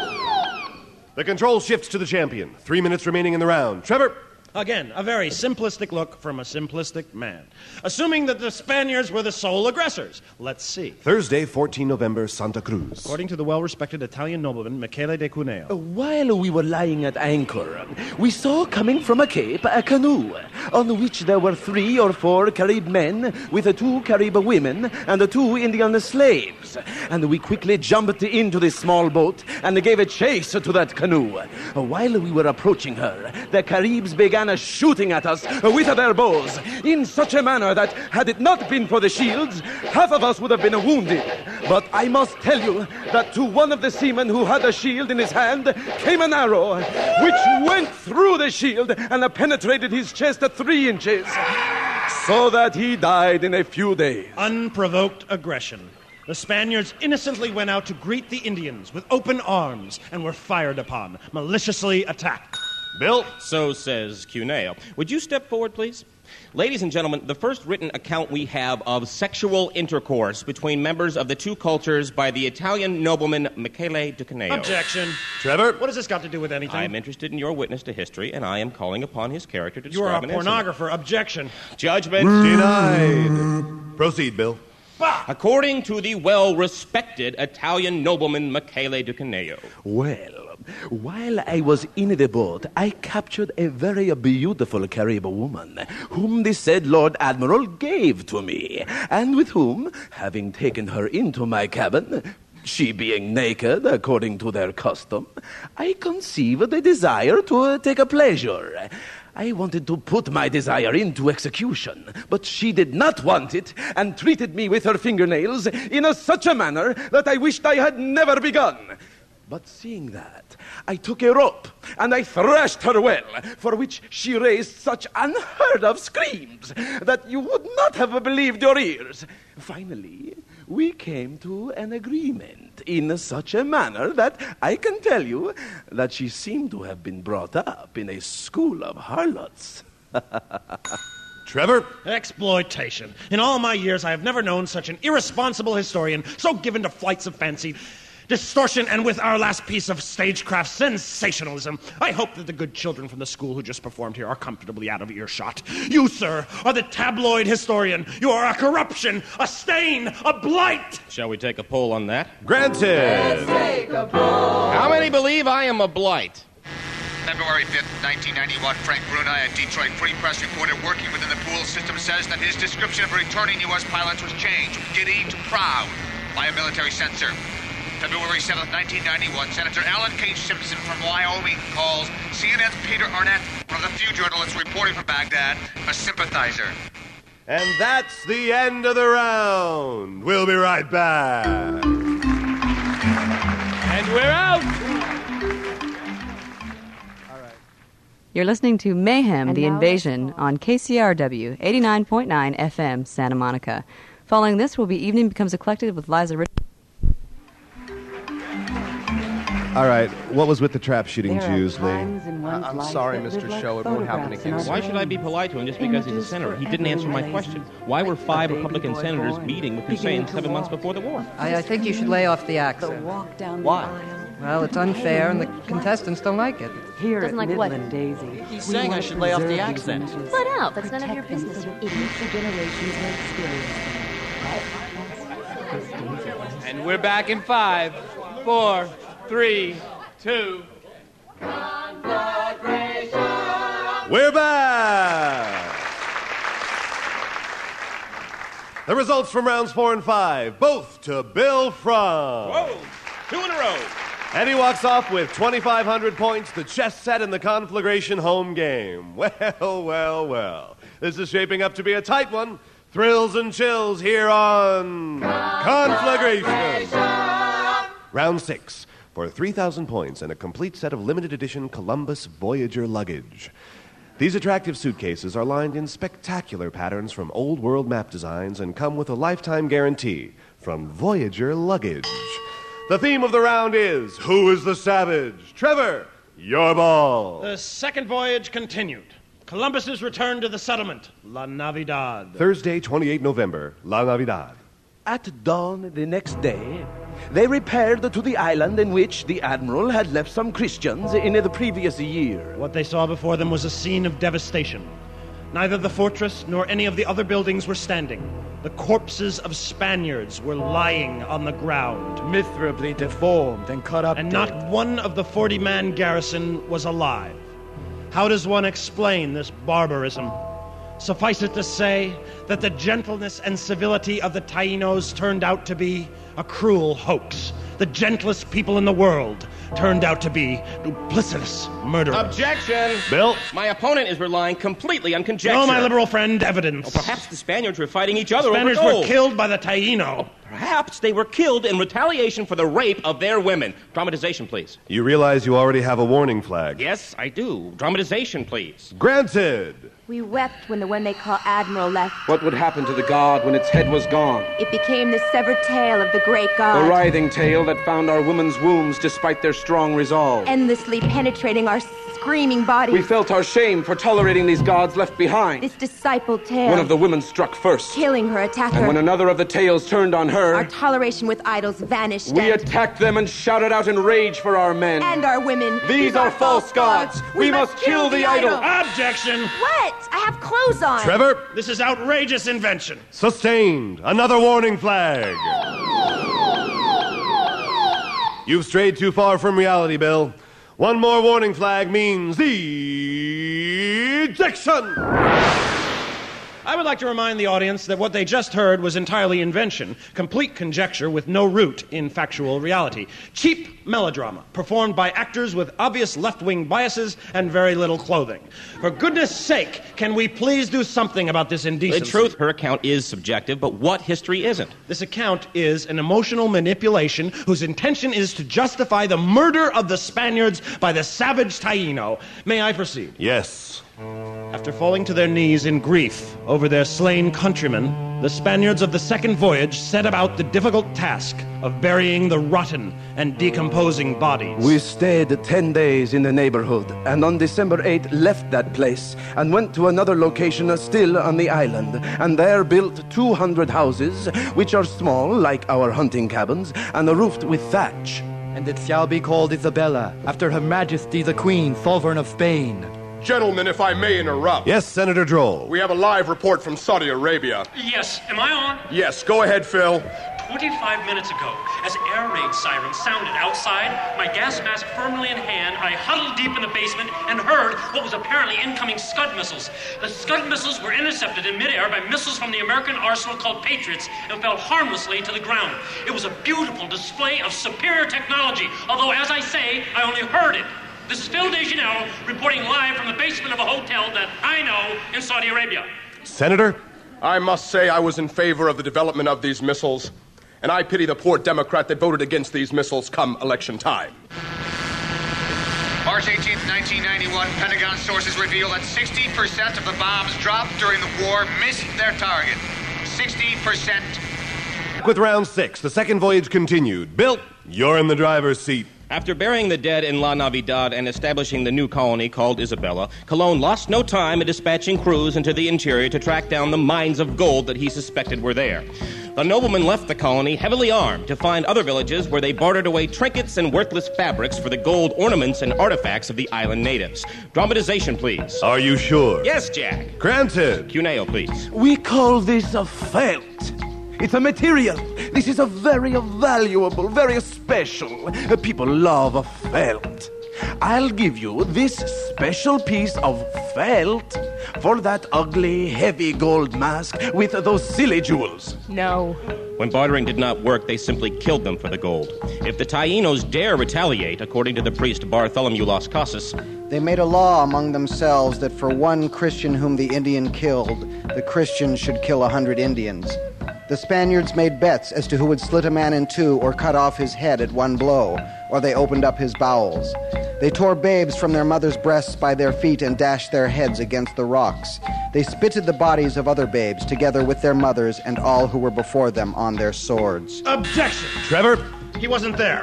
The control shifts to the champion. 3 minutes remaining in the round. Trevor? Again, a very simplistic look from a simplistic man. Assuming that the Spaniards were the sole aggressors. Let's see. Thursday, 14 November, Santa Cruz. According to the well-respected Italian nobleman Michele de Cuneo. While we were lying at anchor, we saw coming from a cape a canoe, on which there were 3 or 4 Carib men with 2 Carib women and 2 Indian slaves. And we quickly jumped into this small boat and gave a chase to that canoe. While we were approaching her, the Caribs began shooting at us with their bows in such a manner that, had it not been for the shields, half of us would have been wounded. But I must tell you that to one of the seamen who had a shield in his hand came an arrow, which went through the shield and penetrated his chest at 3 inches, so that he died in a few days. Unprovoked aggression. The Spaniards innocently went out to greet the Indians with open arms and were fired upon, maliciously attacked. Bill? So says Cuneo. Would you step forward, please? Ladies and gentlemen, the first written account we have of sexual intercourse between members of the 2 cultures by the Italian nobleman Michele de Cuneo. Objection. Trevor? What has this got to do with anything? I am interested in your witness to history, and I am calling upon his character to You are describe a an pornographer. Objection. Judgment. Denied. Proceed, Bill. according to the well-respected Italian nobleman Michele di Caneo. Well, while I was in the boat, I captured a very beautiful Carib woman, whom the said Lord Admiral gave to me, and with whom, having taken her into my cabin, she being naked, according to their custom, I conceived a desire to take a pleasure. I wanted to put my desire into execution, but she did not want it, and treated me with her fingernails in such a manner that I wished I had never begun. But seeing that, I took a rope, and I thrashed her well, for which she raised such unheard-of screams that you would not have believed your ears. Finally, we came to an agreement in such a manner that I can tell you that she seemed to have been brought up in a school of harlots. Trevor? Exploitation. In all my years, I have never known such an irresponsible historian, so given to flights of fancy, distortion, and with our last piece of stagecraft, sensationalism. I hope that the good children from the school who just performed here are comfortably out of earshot. You, sir, are the tabloid historian. You are a corruption, a stain, a blight. Shall we take a poll on that? Granted. Let's take a poll. How many believe I am a blight? February 5th, 1991, Frank Bruni, a Detroit Free Press reporter working within the pool system, says that his description of returning U.S. pilots was changed from giddy to proud by a military censor. February 7th, 1991, Senator Alan K. Simpson from Wyoming calls CNN's Peter Arnett, one of the few journalists reporting from Baghdad, a sympathizer. And that's the end of the round. We'll be right back. And we're out. You're listening to Mayhem, the Invasion, on KCRW 89.9 FM, Santa Monica. Following this will be Evening Becomes a Collective with Liza Richards. All right, what was with the trap shooting Jews, Lee? I'm sorry, Mr. Show. It won't happen again. Why should I be polite to him just because he's a senator? He didn't answer my question. Why were 5 Republican senators meeting with Hussein 7 months before the war? I think you should lay off the accent. Why? Well, it's unfair, and the contestants don't like it. Here Doesn't at like what? Midland Daisy. He's saying I should lay off the accent. Let out. That's none of your business, you idiot. And we're back in 5, 4, 3, 2. We're back! The results from rounds 4 and 5, both to Bill Frum. Whoa, 2 in a row. And he walks off with 2,500 points, the chess set in the Conflagration home game. Well, well, well. This is shaping up to be a tight one. Thrills and chills here on Conflagration. Round 6. For 3,000 points and a complete set of limited edition Columbus Voyager luggage. These attractive suitcases are lined in spectacular patterns from old world map designs and come with a lifetime guarantee from Voyager Luggage. The theme of the round is, Who is the Savage? Trevor, your ball. The second voyage continued. Columbus's return to the settlement, La Navidad. Thursday, 28 November, La Navidad. At dawn the next day, they repaired to the island in which the Admiral had left some Christians in the previous year. What they saw before them was a scene of devastation. Neither the fortress nor any of the other buildings were standing. The corpses of Spaniards were lying on the ground, miserably deformed and cut up. And not one of the 40-man garrison was alive. How does one explain this barbarism? Suffice it to say that the gentleness and civility of the Taínos turned out to be a cruel hoax. The gentlest people in the world turned out to be duplicitous murderers. Objection! Bill? My opponent is relying completely on conjecture. No, my liberal friend, evidence. Well, perhaps the Spaniards were fighting each other Spaniards over gold. were killed by the Taíno. Perhaps they were killed in retaliation for the rape of their women. Dramatization, please. You realize you already have a warning flag. Yes, I do. Dramatization, please. Granted. We wept when the one they call Admiral left. What would happen to the god when its head was gone? It became the severed tail of the great god. The writhing tail that found our women's wombs despite their strong resolve. Endlessly penetrating our screaming bodies. We felt our shame for tolerating these gods left behind. This disciple tale. One of the women struck first. Killing her attacker. And when another of the tales turned on her, our toleration with idols vanished. We attacked them and shouted out in rage for our men. And our women. These are false gods. We must kill the idol. Objection. What? I have clothes on. Trevor. This is outrageous invention. Sustained. Another warning flag. You've strayed too far from reality, Bill. One more warning flag means ejection! I would like to remind the audience that what they just heard was entirely invention, complete conjecture with no root in factual reality. Cheap melodrama, performed by actors with obvious left-wing biases and very little clothing. For goodness sake, can we please do something about this indecency? In truth, her account is subjective, but what history isn't? This account is an emotional manipulation whose intention is to justify the murder of the Spaniards by the savage Taino. May I proceed? Yes. After falling to their knees in grief over their slain countrymen, the Spaniards of the second voyage set about the difficult task of burying the rotten and decomposing bodies. We stayed 10 days in the neighborhood, and on December 8th left that place and went to another location still on the island, and there built 200 houses, which are small, like our hunting cabins, and roofed with thatch. And it shall be called Isabella, after Her Majesty the Queen, Sovereign of Spain. Gentlemen, if I may interrupt. Yes, Senator Droll. We have a live report from Saudi Arabia. Yes, am I on? Yes, go ahead, Phil. 25 minutes ago, as air raid sirens sounded outside, my gas mask firmly in hand, I huddled deep in the basement and heard what was apparently incoming Scud missiles. The Scud missiles were intercepted in midair by missiles from the American arsenal called Patriots and fell harmlessly to the ground. It was a beautiful display of superior technology, although, as I say, I only heard it. This is Phil DeGeneres reporting live from the basement of a hotel that I know in Saudi Arabia. Senator? I must say I was in favor of the development of these missiles, and I pity the poor Democrat that voted against these missiles come election time. March 18th, 1991, Pentagon sources reveal that 60% of the bombs dropped during the war missed their target. 60%. With round 6, the second voyage continued. Bill, you're in the driver's seat. After burying the dead in La Navidad and establishing the new colony called Isabella, Colon lost no time in dispatching crews into the interior to track down the mines of gold that he suspected were there. The noblemen left the colony heavily armed to find other villages where they bartered away trinkets and worthless fabrics for the gold ornaments and artifacts of the island natives. Dramatization, please. Are you sure? Yes, Jack. Granted. Cuneo, please. We call this a felt. It's a material. This is a very valuable, very special. People love a felt. I'll give you this special piece of felt for that ugly, heavy gold mask with those silly jewels. No. When bartering did not work, they simply killed them for the gold. If the Tainos dare retaliate, according to the priest Bartholomew Las Casas, they made a law among themselves that for one Christian whom the Indian killed, the Christian should kill 100 Indians. The Spaniards made bets as to who would split a man in two or cut off his head at one blow, or they opened up his bowels. They tore babes from their mothers' breasts by their feet and dashed their heads against the rocks. They spitted the bodies of other babes, together with their mothers and all who were before them on their swords. Objection! Trevor? He wasn't there.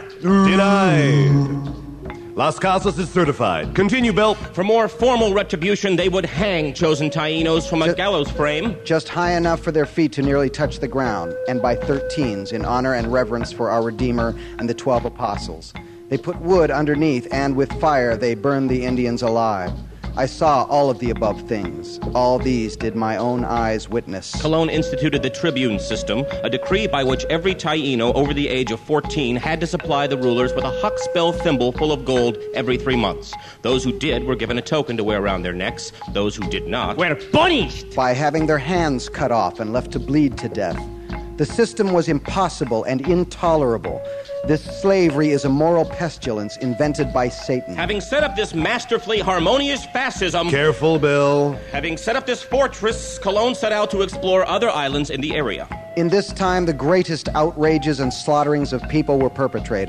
Denied. Las Casas is certified. Continue, Bill. For more formal retribution, they would hang chosen Tainos from a gallows frame. Just high enough for their feet to nearly touch the ground, and by 13s in honor and reverence for our Redeemer and the 12 apostles. They put wood underneath, and with fire they burned the Indians alive. I saw all of the above things. All these did my own eyes witness. Colon instituted the tribune system, a decree by which every Taino over the age of 14 had to supply the rulers with a huckspell thimble full of gold every 3 months. Those who did were given a token to wear around their necks. Those who did not were punished by having their hands cut off and left to bleed to death. The system was impossible and intolerable. This slavery is a moral pestilence invented by Satan. Having set up this masterfully harmonious fascism... Careful, Bill. Having set up this fortress, Colon set out to explore other islands in the area. In this time, the greatest outrages and slaughterings of people were perpetrated.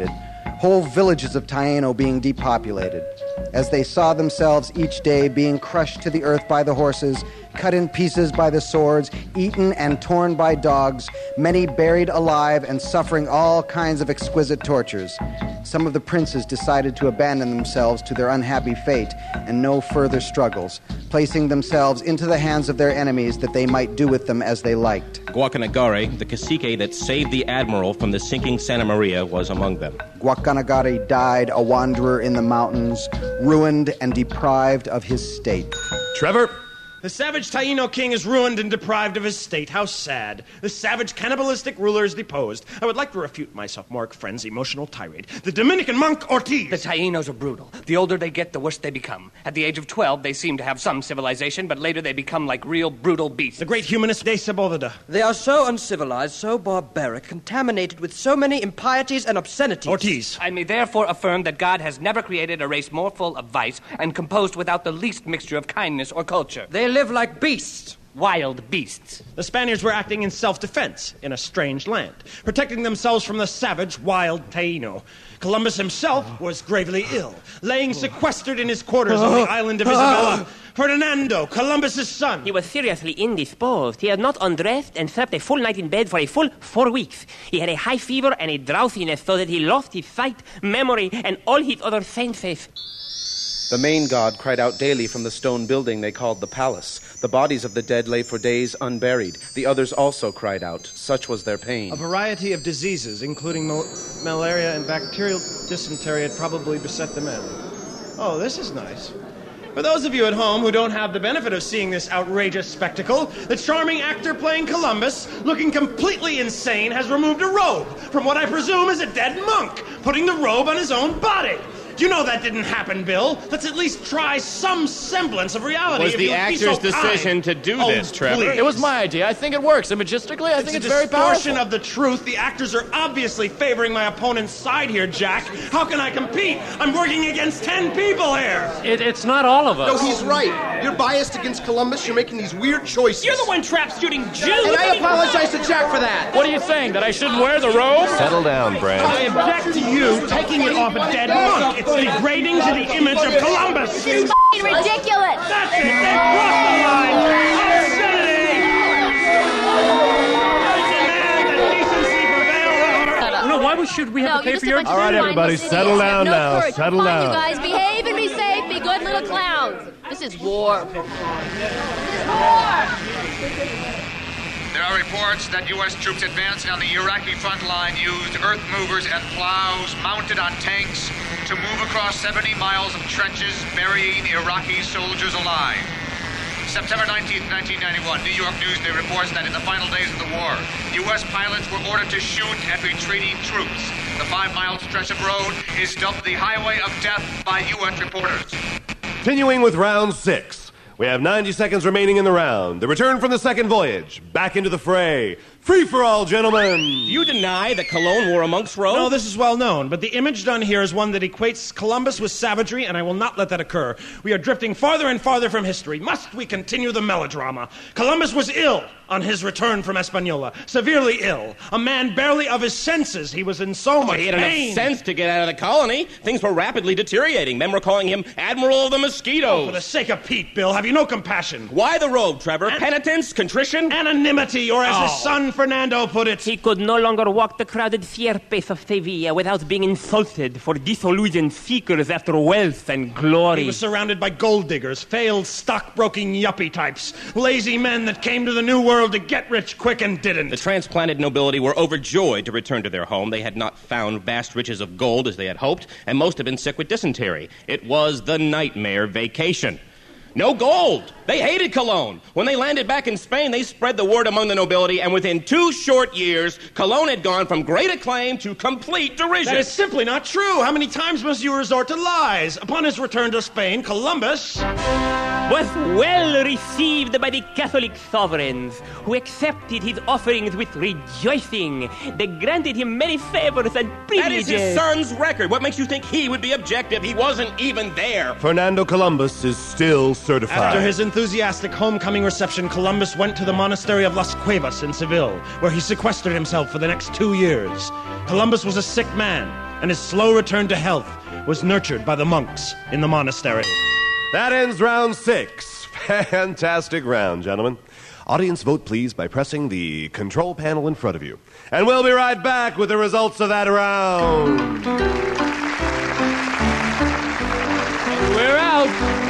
whole villages of Taino being depopulated. As they saw themselves each day being crushed to the earth by the horses, cut in pieces by the swords, eaten and torn by dogs, many buried alive and suffering all kinds of exquisite tortures. Some of the princes decided to abandon themselves to their unhappy fate and no further struggles, placing themselves into the hands of their enemies that they might do with them as they liked. Guacanagare, the cacique that saved the admiral from the sinking Santa Maria, was among them. Guacanagare died a wanderer in the mountains, ruined and deprived of his state. Trevor? The savage Taino king is ruined and deprived of his state. How sad. The savage cannibalistic ruler is deposed. I would like to refute my sophomoric friend's emotional tirade. The Dominican monk Ortiz. The Tainos are brutal. The older they get, the worse they become. At the age of 12, they seem to have some civilization, but later they become like real brutal beasts. The great humanist de Sepúlveda. They are so uncivilized, so barbaric, contaminated with so many impieties and obscenities. Ortiz. I may therefore affirm that God has never created a race more full of vice and composed without the least mixture of kindness or culture. They live like beasts. Wild beasts. The Spaniards were acting in self-defense in a strange land, protecting themselves from the savage, wild Taino. Columbus himself was gravely ill, laying sequestered in his quarters on the island of Isabella. Ferdinando, Columbus's son. He was seriously indisposed. He had not undressed and slept a full night in bed for a full 4 weeks. He had a high fever and a drowsiness so that he lost his sight, memory, and all his other senses. The main god cried out daily from the stone building they called the palace. The bodies of the dead lay for days unburied. The others also cried out. Such was their pain. A variety of diseases, including malaria and bacterial dysentery, had probably beset the men. Oh, this is nice. For those of you at home who don't have the benefit of seeing this outrageous spectacle, the charming actor playing Columbus, looking completely insane, has removed a robe from what I presume is a dead monk, putting the robe on his own body. You know that didn't happen, Bill. Let's at least try some semblance of reality. Was the actor's decision to do this, Trevor? It was my idea. I think it works. Imagistically, I think it's very powerful. It's a distortion of the truth. The actors are obviously favoring my opponent's side here, Jack. How can I compete? I'm working against 10 people here. It's not all of us. No, he's right. You're biased against Columbus. You're making these weird choices. You're the one trap shooting Jews. And I apologize to Jack for that. What are you saying, that I shouldn't wear the robe? Settle down, Brad. I object to you taking it off a dead monk. It's degrading to the image of Columbus. This is f***ing ridiculous. That's it. They crossed the line. Obscenity. I demand that decency prevail. No, why should we have to pay for your... All right, everybody, settle down now. Settle down. You guys, behave and be safe. Be good little clowns. This is war. There are reports that U.S. troops advancing on the Iraqi front line used earth movers and plows mounted on tanks to move across 70 miles of trenches, burying Iraqi soldiers alive. September 19, 1991, New York Newsday reports that in the final days of the war, U.S. pilots were ordered to shoot at retreating troops. The 5-mile stretch of road is dubbed the Highway of Death by U.S. reporters. Continuing with round 6. We have 90 seconds remaining in the round. The return from the second voyage. Back into the fray. Free for all, gentlemen. Do you deny that Cologne wore a monk's robe? No, this is well known, but the image done here is one that equates Columbus with savagery, and I will not let that occur. We are drifting farther and farther from history. Must we continue the melodrama? Columbus was ill on his return from Hispaniola. Severely ill. A man barely of his senses. He was in so much He had pain. enough sense to get out of the colony. Things were rapidly deteriorating. Men were calling him Admiral of the Mosquitoes. Oh, for the sake of Pete, Bill, have you no compassion? Why the robe, Trevor? Penitence? Contrition? Anonymity, or as his son Fernando put it. He could no longer walk the crowded sierpes of Sevilla without being insulted for disillusioned seekers after wealth and glory. He was surrounded by gold diggers, failed stockbroking yuppie types, lazy men that came to the New World to get rich quick and didn't. The transplanted nobility were overjoyed to return to their home. They had not found vast riches of gold as they had hoped, and most had been sick with dysentery. It was the nightmare vacation. No gold. They hated Cologne. When they landed back in Spain, they spread the word among the nobility, and within 2 short years, Cologne had gone from great acclaim to complete derision. That is simply not true. How many times must you resort to lies? Upon his return to Spain, Columbus was well received by the Catholic sovereigns, who accepted his offerings with rejoicing. They granted him many favors and privileges. That is his son's record. What makes you think he would be objective? He wasn't even there. Fernando Columbus is still certified. After his enthusiastic homecoming reception, Columbus went to the monastery of Las Cuevas in Seville, where he sequestered himself for the next 2 years. Columbus was a sick man, and his slow return to health was nurtured by the monks in the monastery. That ends round 6. Fantastic round, gentlemen. Audience, vote please by pressing the control panel in front of you. And we'll be right back with the results of that round. We're out.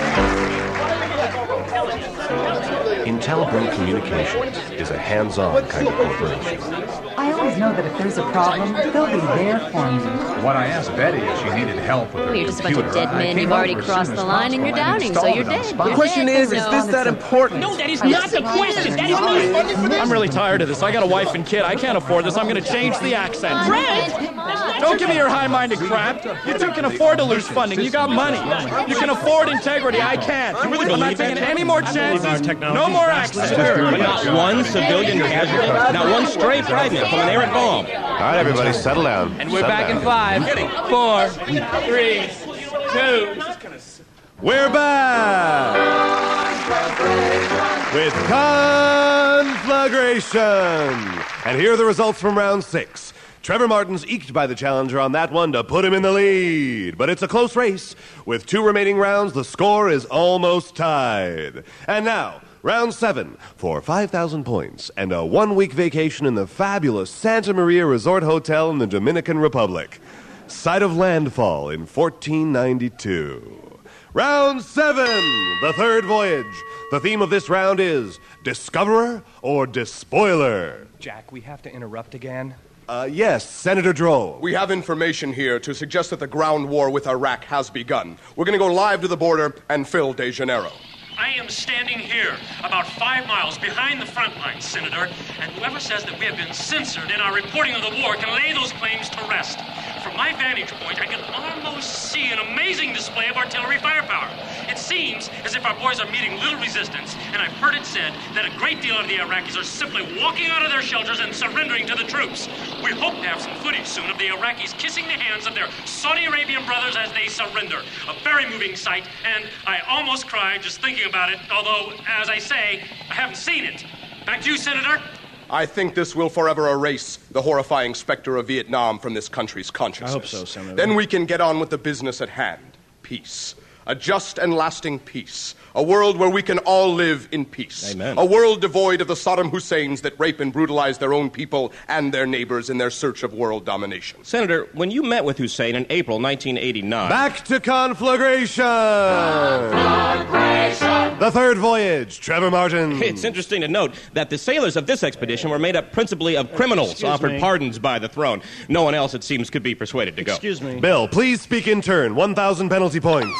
Intelligent Communications is a hands-on kind of corporation. I always know that if there's a problem, they'll be there for me. When I asked Betty if she needed help with her Well, you're just a bunch of computer, dead I men. came You've already over as crossed soon the as line and possible you're downing, so installed you're it on the dead. spot. The question is this that important? No, that is not the question. That is not. I'm really tired of this. I got a wife and kid. I can't afford this. I'm going to change the accent. Brent! Don't give me your high-minded crap. You two can afford to lose funding. You got money. You can afford integrity. I can't. I'm not taking any more chances. No more accents. But not one civilian casualty, not one stray fragment from an errant bomb. All right, everybody, settle down. And we're Settle back down. in 5, 4, 3, 2. We're back with Conflagration. And here are the results from round 6. Trevor Martin's eked by the challenger on that one to put him in the lead. But it's a close race. With 2 remaining rounds, the score is almost tied. And now, round 7 for 5,000 points and a 1-week vacation in the fabulous Santa Maria Resort Hotel in the Dominican Republic. Site of landfall in 1492. Round 7, the third voyage. The theme of this round is Discoverer or Despoiler. Jack, we have to interrupt again. Yes, Senator Droll. We have information here to suggest that the ground war with Iraq has begun. We're going to go live to the border and fill De Janeiro. I am standing here about 5 miles behind the front lines, Senator, and whoever says that we have been censored in our reporting of the war can lay those claims to rest. From my vantage point, I can almost see an amazing display of artillery firepower. It seems as if our boys are meeting little resistance, and I've heard it said that a great deal of the Iraqis are simply walking out of their shelters and surrendering to the troops. We hope to have some footage soon of the Iraqis kissing the hands of their Saudi Arabian brothers as they surrender. A very moving sight, and I almost cried just thinking about it, although, as I say, I haven't seen it. Back to you, Senator. I think this will forever erase the horrifying specter of Vietnam from this country's consciousness. I hope so, Senator. Then we can get on with the business at hand. Peace. A just and lasting peace. A world where we can all live in peace. Amen. A world devoid of the Saddam Husseins that rape and brutalize their own people and their neighbors in their search of world domination. Senator, when you met with Hussein in April 1989... Back to Conflagration! The third voyage, Trevor Martin. It's interesting to note that the sailors of this expedition were made up principally of criminals offered pardons by the throne. No one else, it seems, could be persuaded to go. Excuse me. Bill, please speak in turn. 1,000 penalty points.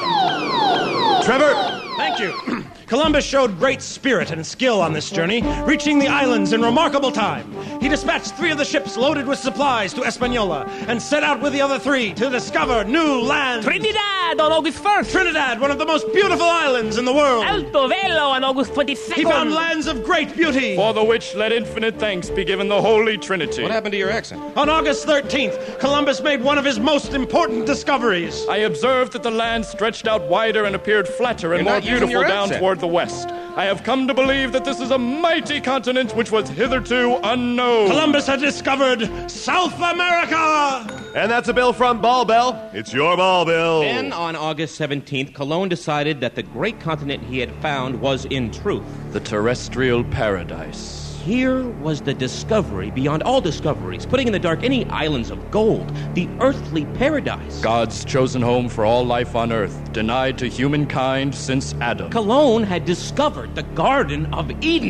Trevor! Thank you. Columbus showed great spirit and skill on this journey, reaching the islands in remarkable time. He dispatched 3 of the ships loaded with supplies to Hispaniola and set out with the other 3 to discover new lands. Trinidad on August 1st. Trinidad, one of the most beautiful islands in the world. Alto Velo on August 22nd. He found lands of great beauty. For the which let infinite thanks be given the Holy Trinity. What happened to your accent? On August 13th, Columbus made one of his most important discoveries. I observed that the land stretched out wider and appeared flatter and more beautiful down toward the west. I have come to believe that this is a mighty continent which was hitherto unknown. Columbus had discovered South America! And that's a bill from Ball Bell. It's your ball, Bill. Then, on August 17th, Cologne decided that the great continent he had found was, in truth, the terrestrial paradise. Here was the discovery beyond all discoveries, putting in the dark any islands of gold, the earthly paradise. God's chosen home for all life on earth, denied to humankind since Adam. Cologne had discovered the Garden of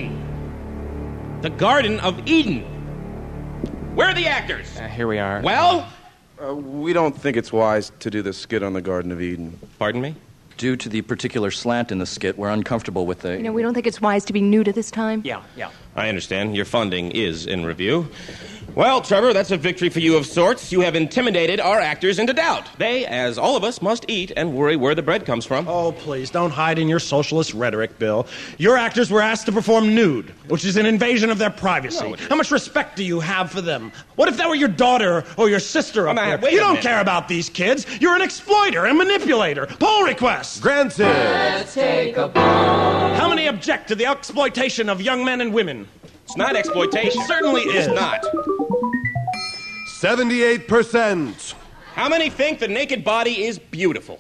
Eden. The Garden of Eden. Where are the actors? Here we are. Well? We don't think it's wise to do this skit on the Garden of Eden. Pardon me? Due to the particular slant in the skit, we're uncomfortable with the... We don't think it's wise to be nude at this time. Yeah. I understand. Your funding is in review. Well, Trevor, that's a victory for you of sorts. You have intimidated our actors into doubt. They, as all of us, must eat and worry where the bread comes from. Oh, please, don't hide in your socialist rhetoric, Bill. Your actors were asked to perform nude, which is an invasion of their privacy. No, how much respect do you have for them? What if that were your daughter or your sister up there? You don't care about these kids. You're an exploiter and manipulator. Poll request. Granted. Let's take a poll. How many object to the exploitation of young men and women? It's not exploitation. It certainly is. It's not. 78%. How many think the naked body is beautiful?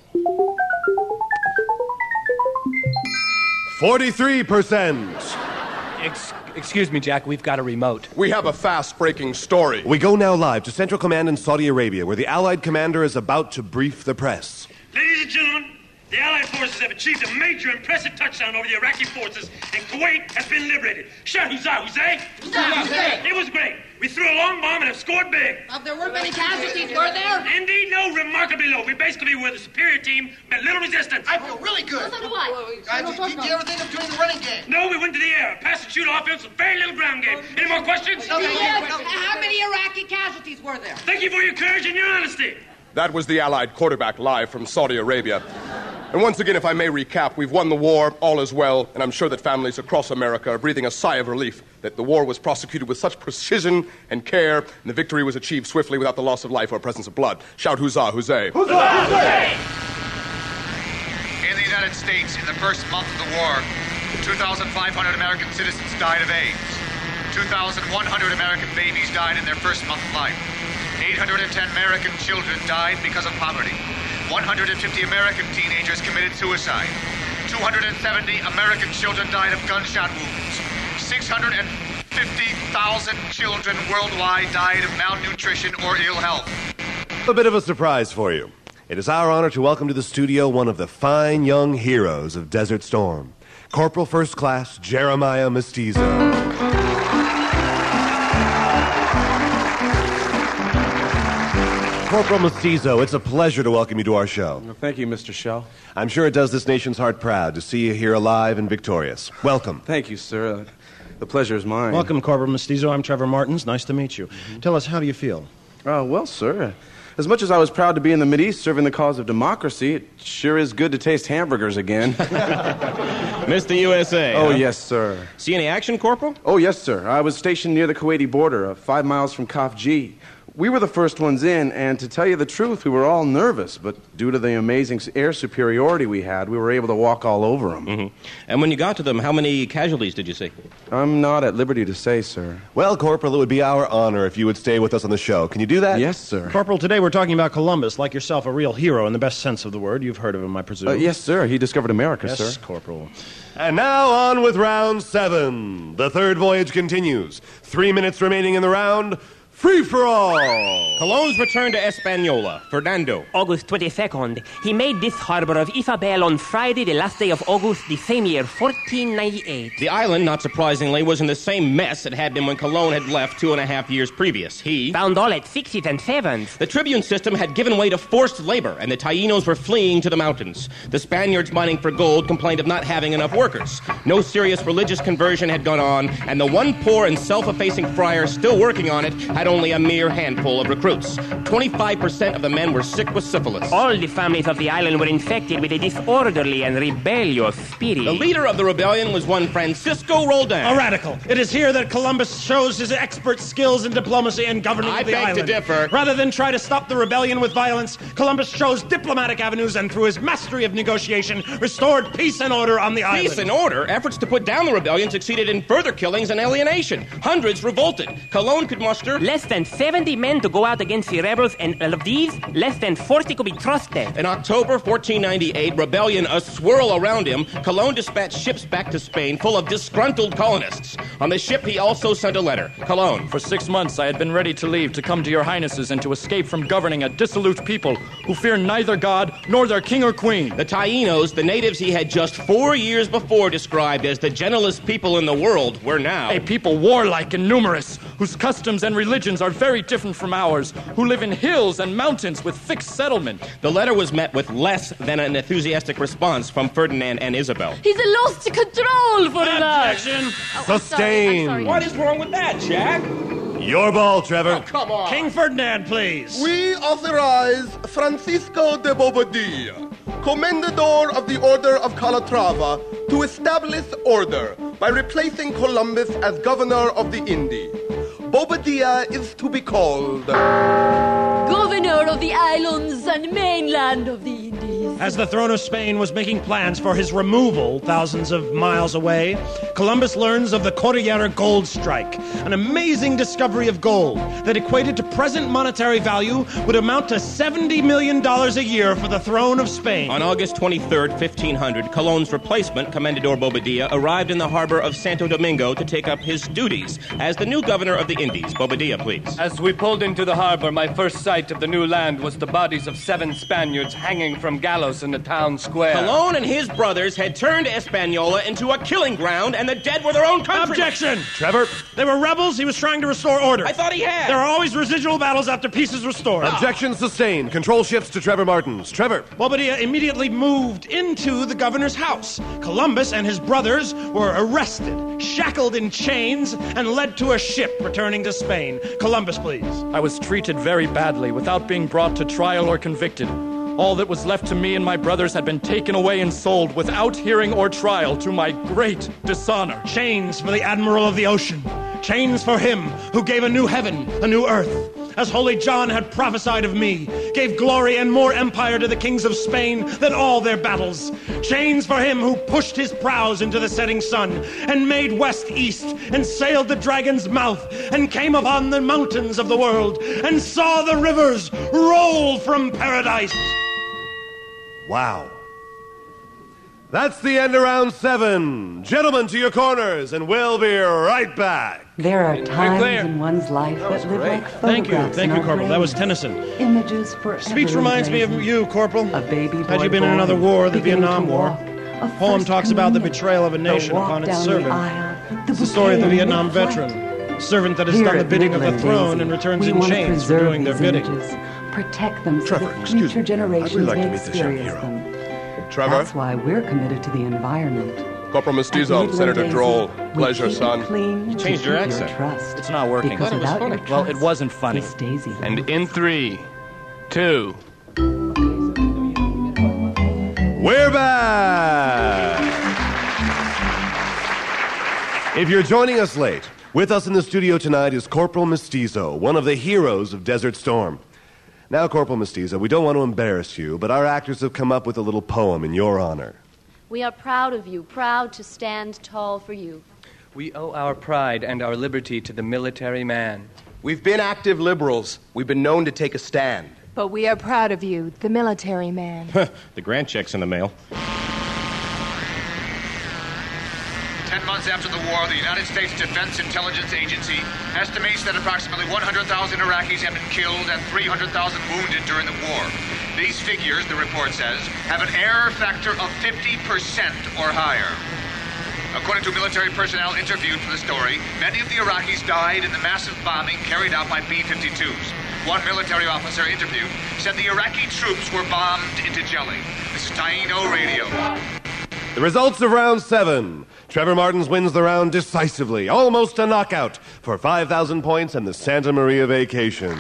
43%. Excuse me, Jack, we've got a remote. We have a fast-breaking story. We go now live to Central Command in Saudi Arabia, where the Allied commander is about to brief the press. Ladies and gentlemen, the Allied forces have achieved a major impressive touchdown over the Iraqi forces, and Kuwait has been liberated. Shah Huzay! It was great. We threw a long bomb and have scored big. There weren't many casualties, were there? Indeed, no, remarkably low. We basically were the superior team, met little resistance. I feel really good. So do I. Did you ever think of doing the running game? No, we went to the air. Pass and shoot offense with very little ground game. Any more questions? How many Iraqi casualties were there? Thank you for your courage and your honesty. That was the Allied quarterback live from Saudi Arabia. And once again, if I may recap, we've won the war, all is well, and I'm sure that families across America are breathing a sigh of relief that the war was prosecuted with such precision and care, and the victory was achieved swiftly without the loss of life or presence of blood. Shout Huzzah, Huzay. Huzzah, Huzay! In the United States, in the first month of the war, 2,500 American citizens died of AIDS. 2,100 American babies died in their first month of life. 810 American children died because of poverty. 150 American teenagers committed suicide. 270 American children died of gunshot wounds. 650,000 children worldwide died of malnutrition or ill health. A bit of a surprise for you. It is our honor to welcome to the studio one of the fine young heroes of Desert Storm, Corporal First Class Jeremiah Mestizo. Corporal Mestizo, it's a pleasure to welcome you to our show. Well, thank you, Mr. Shell. I'm sure it does this nation's heart proud to see you here alive and victorious. Welcome. Thank you, sir. The pleasure is mine. Welcome, Corporal Mestizo. I'm Trevor Martins. Nice to meet you. Tell us, how do you feel? Well, sir, as much as I was proud to be in the Mideast serving the cause of democracy, it sure is good to taste hamburgers again. Mr. USA. Oh, yes, sir. See any action, Corporal? Oh, yes, sir. I was stationed near the Kuwaiti border, 5 miles from Kaf G. We were the first ones in, and to tell you the truth, we were all nervous, but due to the amazing air superiority we had, we were able to walk all over them. Mm-hmm. And when you got to them, how many casualties did you see? I'm not at liberty to say, sir. Well, Corporal, it would be our honor if you would stay with us on the show. Can you do that? Yes, sir. Corporal, today we're talking about Columbus, like yourself, a real hero in the best sense of the word. You've heard of him, I presume. Yes, sir. He discovered America, yes, sir. Yes, Corporal. And now on with round 7. The third voyage continues. 3 minutes remaining in the round. Free-for-all! Cologne's return to Hispaniola. Fernando. August 22nd. He made this harbor of Isabel on Friday, the last day of August, the same year, 1498. The island, not surprisingly, was in the same mess it had been when Cologne had left 2.5 years previous. He found all at 6s and 7s. The tribune system had given way to forced labor, and the Tainos were fleeing to the mountains. The Spaniards mining for gold complained of not having enough workers. No serious religious conversion had gone on, and the one poor and self-effacing friar still working on it had only a mere handful of recruits. 25% of the men were sick with syphilis. All the families of the island were infected with a disorderly and rebellious spirit. The leader of the rebellion was one Francisco Roldan. A radical. It is here that Columbus shows his expert skills in diplomacy and governing of the island. I beg to differ. Rather than try to stop the rebellion with violence, Columbus chose diplomatic avenues and through his mastery of negotiation restored peace and order on the island. Peace and order? Efforts to put down the rebellion succeeded in further killings and alienation. Hundreds revolted. Cologne could muster less than 70 men to go out against the rebels, and of these, less than 40 could be trusted. In October 1498, rebellion a swirl around him, Cologne dispatched ships back to Spain full of disgruntled colonists. On the ship, he also sent a letter. Cologne. For 6 months, I had been ready to leave, to come to your highnesses, and to escape from governing a dissolute people who fear neither God nor their king or queen. The Tainos, the natives he had just 4 years before described as the gentlest people in the world, were now a people warlike and numerous, whose customs and religions are very different from ours, who live in hills and mountains with fixed settlement. The letter was met with less than an enthusiastic response from Ferdinand and Isabel. He's lost control for Objection. Sustained. I'm sorry. What is wrong with that, Jack? Your ball, Trevor. Oh, come on. King Ferdinand, please. We authorize Francisco de Bobadilla, Commendador of the Order of Calatrava, to establish order by replacing Columbus as governor of the Indies. Bobadilla is to be called Governor ruler of the islands and mainland of the Indies. As the throne of Spain was making plans for his removal thousands of miles away, Columbus learns of the Cordillera Gold Strike, an amazing discovery of gold that equated to present monetary value would amount to $70 million a year for the throne of Spain. On August 23rd, 1500, Colón's replacement, Commendador Bobadilla, arrived in the harbor of Santo Domingo to take up his duties as the new governor of the Indies. Bobadilla, please. As we pulled into the harbor, my first sight of the new land was the bodies of 7 Spaniards hanging from gallows in the town square. Colón and his brothers had turned Hispaniola into a killing ground, and the dead were their own country. Objection! Trevor? They were rebels. He was trying to restore order. I thought he had. There are always residual battles after peace is restored. Objection sustained. Control shifts to Trevor Martins. Trevor? Bobadilla immediately moved into the governor's house. Columbus and his brothers were arrested, shackled in chains, and led to a ship returning to Spain. Columbus, please. I was treated very badly without being brought to trial or convicted. All that was left to me and my brothers had been taken away and sold without hearing or trial, to my great dishonor. Chains for the Admiral of the Ocean. Chains for him who gave a new heaven, a new earth. As Holy John had prophesied of me, gave glory and more empire to the kings of Spain than all their battles. Chains for him who pushed his prows into the setting sun, and made west east, and sailed the dragon's mouth, and came upon the mountains of the world, and saw the rivers roll from paradise. Wow. That's the end of round 7. Gentlemen, to your corners, and we'll be right back. There are times in one's life that live like photographs. Thank you, Corporal. That was Tennyson. Images forever. Speech reminds me of you, Corporal. A baby boy Had you been in another war, the Vietnam War. A poem talks about the betrayal of a nation upon its servant. It's the story of the Vietnam veteran. Servant that has done the bidding of the throne and returns in chains for doing their bidding. Protect them so that future generations may experience them. Trevor? That's why we're committed to the environment. Corporal Mestizo, Senator Droll. Pleasure, son. You changed your accent. It's not working. Because without your trust, well, it wasn't funny. He stays evil. And in 3, 2... We're back! If you're joining us late, with us in the studio tonight is Corporal Mestizo, one of the heroes of Desert Storm. Now, Corporal Mestizo, we don't want to embarrass you, but our actors have come up with a little poem in your honor. We are proud of you, proud to stand tall for you. We owe our pride and our liberty to the military man. We've been active liberals. We've been known to take a stand. But we are proud of you, the military man. The grant check's in the mail. 10 months after the war, the United States Defense Intelligence Agency estimates that approximately 100,000 Iraqis have been killed and 300,000 wounded during the war. These figures, the report says, have an error factor of 50% or higher. According to military personnel interviewed for the story, many of the Iraqis died in the massive bombing carried out by B-52s. One military officer interviewed said the Iraqi troops were bombed into jelly. This is Taino Radio. The results of round 7. Trevor Martins wins the round decisively, almost a knockout, for 5,000 points and the Santa Maria vacation.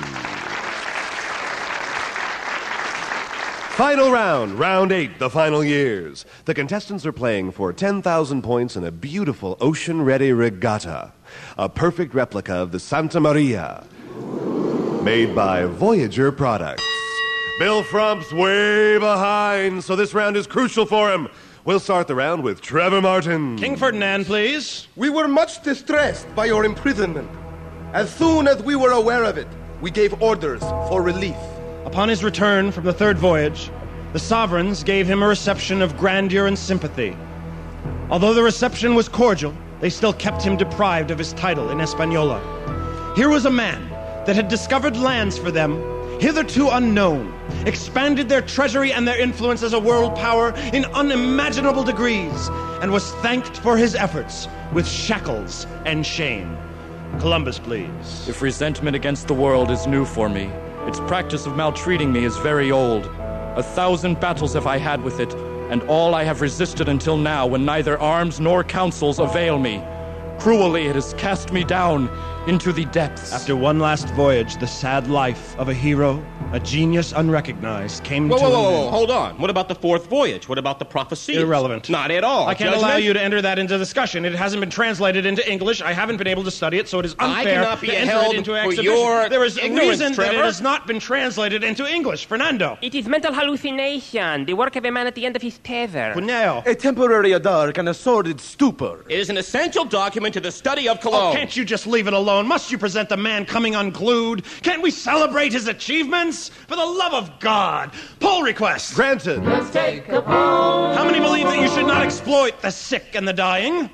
Final round, round 8, the final years. The contestants are playing for 10,000 points in a beautiful ocean-ready regatta, a perfect replica of the Santa Maria, made by Voyager Products. Bill Frump's way behind, so this round is crucial for him. We'll start the round with Trevor Martin. King Ferdinand, please. We were much distressed by your imprisonment. As soon as we were aware of it, we gave orders for relief. Upon his return from the third voyage, the sovereigns gave him a reception of grandeur and sympathy. Although the reception was cordial, they still kept him deprived of his title in Hispaniola. Here was a man that had discovered lands for them hitherto unknown, expanded their treasury and their influence as a world power in unimaginable degrees, and was thanked for his efforts with shackles and shame. Columbus, please. If resentment against the world is new for me, its practice of maltreating me is very old. 1,000 battles have I had with it, and all I have resisted until now, when neither arms nor counsels avail me. Cruelly it has cast me down, into the depths. After one last voyage, the sad life of a hero, a genius unrecognized, came to an end. Hold on. What about the fourth voyage? What about the prophecy? Irrelevant. Not at all. I can't allow you to enter that into discussion. It hasn't been translated into English. I haven't been able to study it, so it is unfair cannot be to enter held it into for exhibition. your There is a ignorance, reason that Trevor. it has not been translated into English. Fernando. It is mental hallucination, the work of a man at the end of his tether. Cuneo. A temporary dark and a sordid stupor. It is an essential document to the study of Cologne. Oh, can't you just leave it alone? Must you present the man coming unglued? Can't we celebrate his achievements? For the love of God. Poll request. Granted. Let's take a poll. How many believe that you should not exploit the sick and the dying?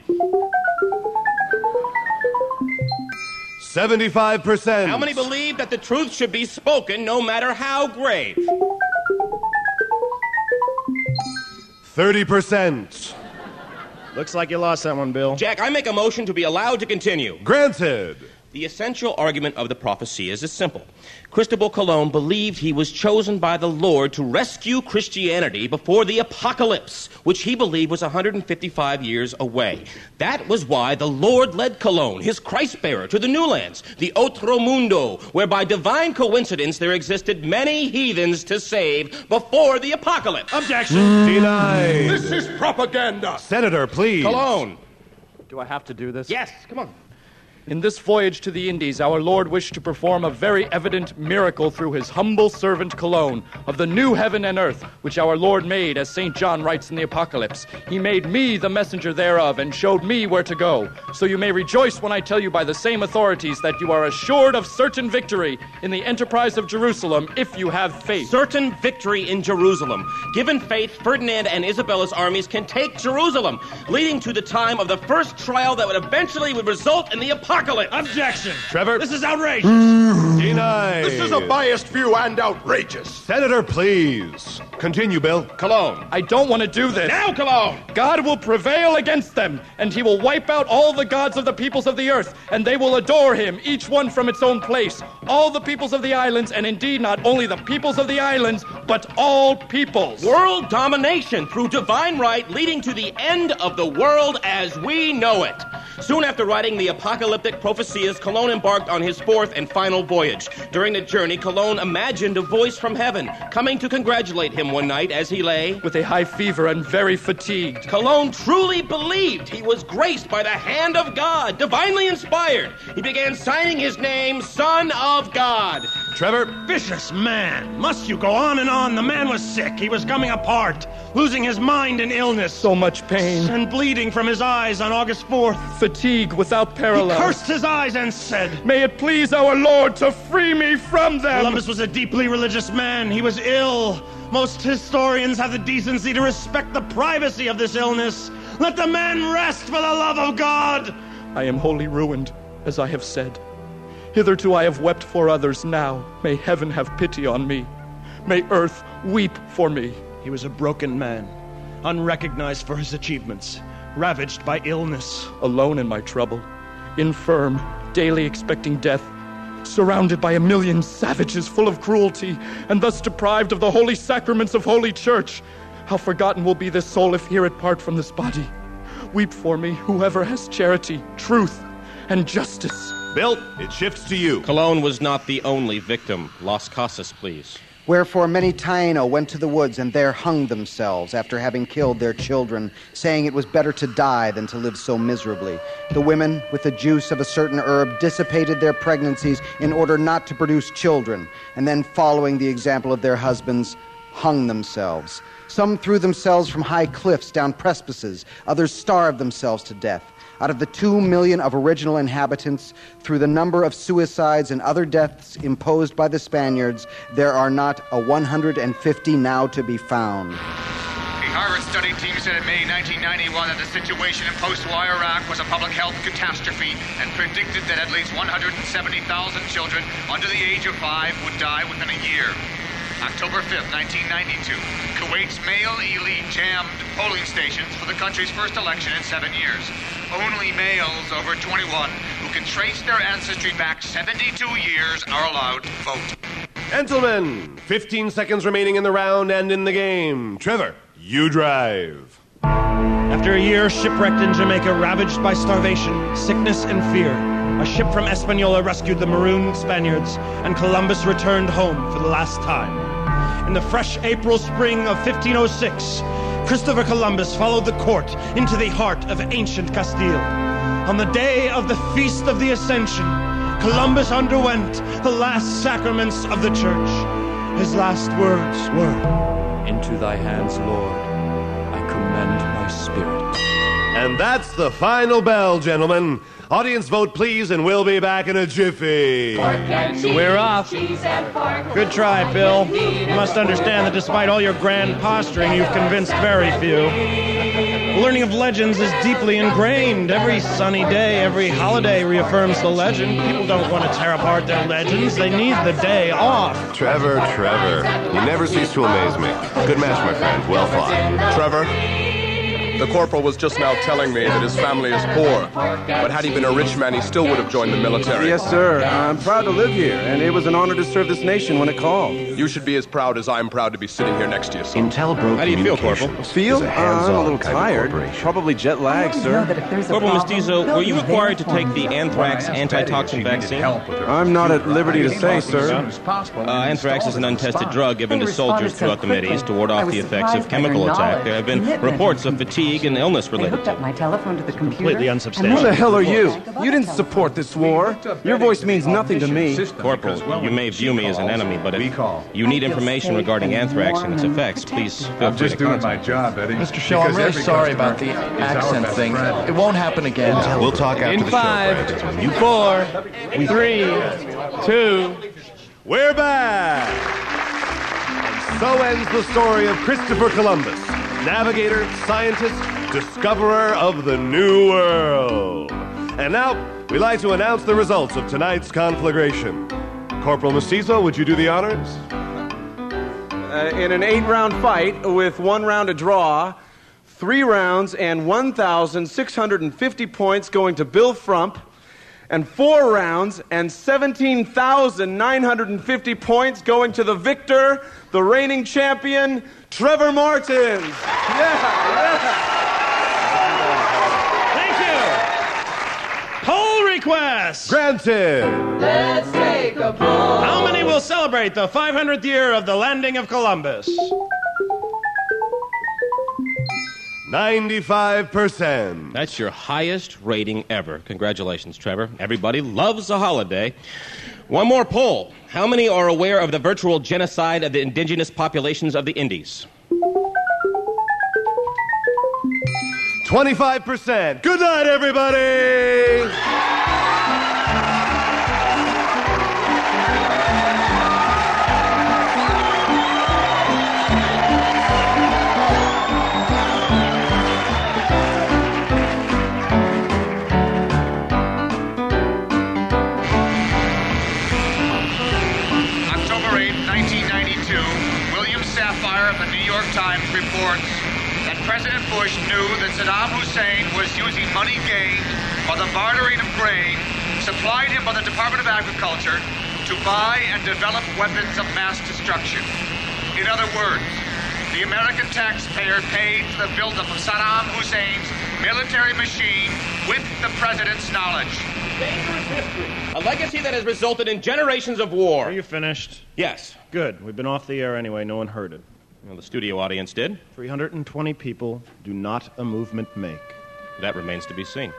75%. How many believe that the truth should be spoken no matter how grave? 30%. Looks like you lost that one, Bill. Jack, I make a motion to be allowed to continue. Granted. The essential argument of the prophecy is as simple. Cristobal Colon believed he was chosen by the Lord to rescue Christianity before the apocalypse, which he believed was 155 years away. That was why the Lord led Colon, his Christ-bearer, to the New Lands, the Otro Mundo, where by divine coincidence there existed many heathens to save before the apocalypse. Objection. Denied. This is propaganda. Senator, please. Colon. Do I have to do this? Yes, come on. In this voyage to the Indies, our Lord wished to perform a very evident miracle through his humble servant Cologne of the new heaven and earth, which our Lord made, as St. John writes in the Apocalypse. He made me the messenger thereof and showed me where to go. So you may rejoice when I tell you by the same authorities that you are assured of certain victory in the enterprise of Jerusalem if you have faith. Certain victory in Jerusalem. Given faith, Ferdinand and Isabella's armies can take Jerusalem, leading to the time of the first trial that would eventually result in the apocalypse. Objection. Trevor. This is outrageous. Denied. This is a biased view and outrageous. Senator, please. Continue, Bill. Cologne. I don't want to do this. Now, Cologne. God will prevail against them, and he will wipe out all the gods of the peoples of the earth, and they will adore him, each one from its own place. All the peoples of the islands, and indeed not only the peoples of the islands, but all peoples. World domination through divine right, leading to the end of the world as we know it. Soon after writing the apocalyptic prophecies, Cologne embarked on his fourth and final voyage. During the journey, Cologne imagined a voice from heaven coming to congratulate him one night as he lay with a high fever and very fatigued. Cologne truly believed he was graced by the hand of God, divinely inspired. He began signing his name, Son of God. Trevor. Vicious man. Must you go on and on? The man was sick. He was coming apart, losing his mind in illness. So much pain. And bleeding from his eyes on August 4th. Fatigue without parallel. He cursed his eyes and said, "May it please our Lord to free me from them." Columbus was a deeply religious man. He was ill. Most historians have the decency to respect the privacy of this illness. Let the man rest for the love of God. I am wholly ruined, as I have said. Hitherto I have wept for others. Now may heaven have pity on me. May earth weep for me. He was a broken man, unrecognized for his achievements, ravaged by illness. Alone in my trouble, infirm, daily expecting death, surrounded by a million savages full of cruelty, and thus deprived of the holy sacraments of Holy Church. How forgotten will be this soul if here it part from this body. Weep for me, whoever has charity, truth, and justice. Bill, it shifts to you. Cologne was not the only victim. Las Casas, please. Wherefore many Taino went to the woods and there hung themselves after having killed their children, saying it was better to die than to live so miserably. The women, with the juice of a certain herb, dissipated their pregnancies in order not to produce children, and then, following the example of their husbands, hung themselves. Some threw themselves from high cliffs down precipices, others starved themselves to death. Out of the 2 million of original inhabitants, through the number of suicides and other deaths imposed by the Spaniards, there are not a 150 now to be found. The Harvard study team said in May 1991 that the situation in post-war Iraq was a public health catastrophe and predicted that at least 170,000 children under the age of 5 would die within a year. October 5th, 1992, Kuwait's male elite jammed polling stations for the country's first election in 7 years. Only males over 21 who can trace their ancestry back 72 years are allowed to vote. Gentlemen, 15 seconds remaining in the round and in the game. Trevor, you drive. After a year shipwrecked in Jamaica, ravaged by starvation, sickness, and fear, A ship from Hispaniola rescued the marooned Spaniards, and Columbus returned home for the last time. In the fresh April spring of 1506, Christopher Columbus followed the court into the heart of ancient Castile. On the day of the Feast of the Ascension, Columbus underwent the last sacraments of the church. His last words were, "Into thy hands, Lord, I commend my spirit." And that's the final bell, gentlemen. Audience vote, please, and we'll be back in a jiffy. We're off. Good try, Bill. You must understand that despite all your grand posturing, you've convinced very few. The learning of legends is deeply ingrained. Every sunny day, every holiday reaffirms the legend. People don't want to tear apart their legends. They need the day off. Trevor, you never cease to amaze me. Good match, my friend. Well fought. Trevor, the corporal was just now telling me that his family is poor. But had he been a rich man, he still would have joined the military. Yes, sir. I'm proud to live here, and it was an honor to serve this nation when it called. You should be as proud as I'm proud to be sitting here next to you, son. Intel broke. How do you feel, Corporal? Feel? I'm a little tired. Probably jet lag, sir. Corporal Mestizo, were you required to take the anthrax antitoxin vaccine? I'm not at liberty to say, sir. Anthrax is an untested drug given to soldiers throughout the Mideast to ward off the effects of chemical attack. There have been reports of fatigue and illness related to it. My telephone to the computer. Completely unsubstantiated. Who the hell are you? You didn't support this war. Your voice means nothing to me. Corporal, you may view me as an enemy, but if you need information regarding anthrax and its effects, please feel free to contact. My job, Eddie. Mr. Shaw, I'm really sorry about the accent thing. It won't happen again. We'll talk after in the 5, show. 4, 3, 2. We're back! And so ends the story of Christopher Columbus, navigator, scientist, discoverer of the New World. And now, we'd like to announce the results of tonight's conflagration. Corporal Mestizo, would you do the honors? In an 8-round fight with 1 round a draw, 3 rounds and 1,650 points going to Bill Frump, and 4 rounds and 17,950 points going to the victor, the reigning champion, Trevor Martin. Thank you. Poll request. Granted. Let's take a poll. How many will celebrate the 500th year of the landing of Columbus? 95%. That's your highest rating ever. Congratulations, Trevor. Everybody loves a holiday. One more poll. How many are aware of the virtual genocide of the indigenous populations of the Indies? 25%. Good night, everybody! October 8, 1992, William Safire of the New York Times reports that President Bush knew that Saddam Hussein was using money gained by the bartering of grain supplied him by the Department of Agriculture to buy and develop weapons of mass destruction. In other words, the American taxpayer paid for the buildup of Saddam Hussein's military machine with the president's knowledge. Dangerous history. A legacy that has resulted in generations of war. Are you finished? Yes. Good. We've been off the air anyway. No one heard it. Well, the studio audience did. 320 people do not a movement make. That remains to be seen.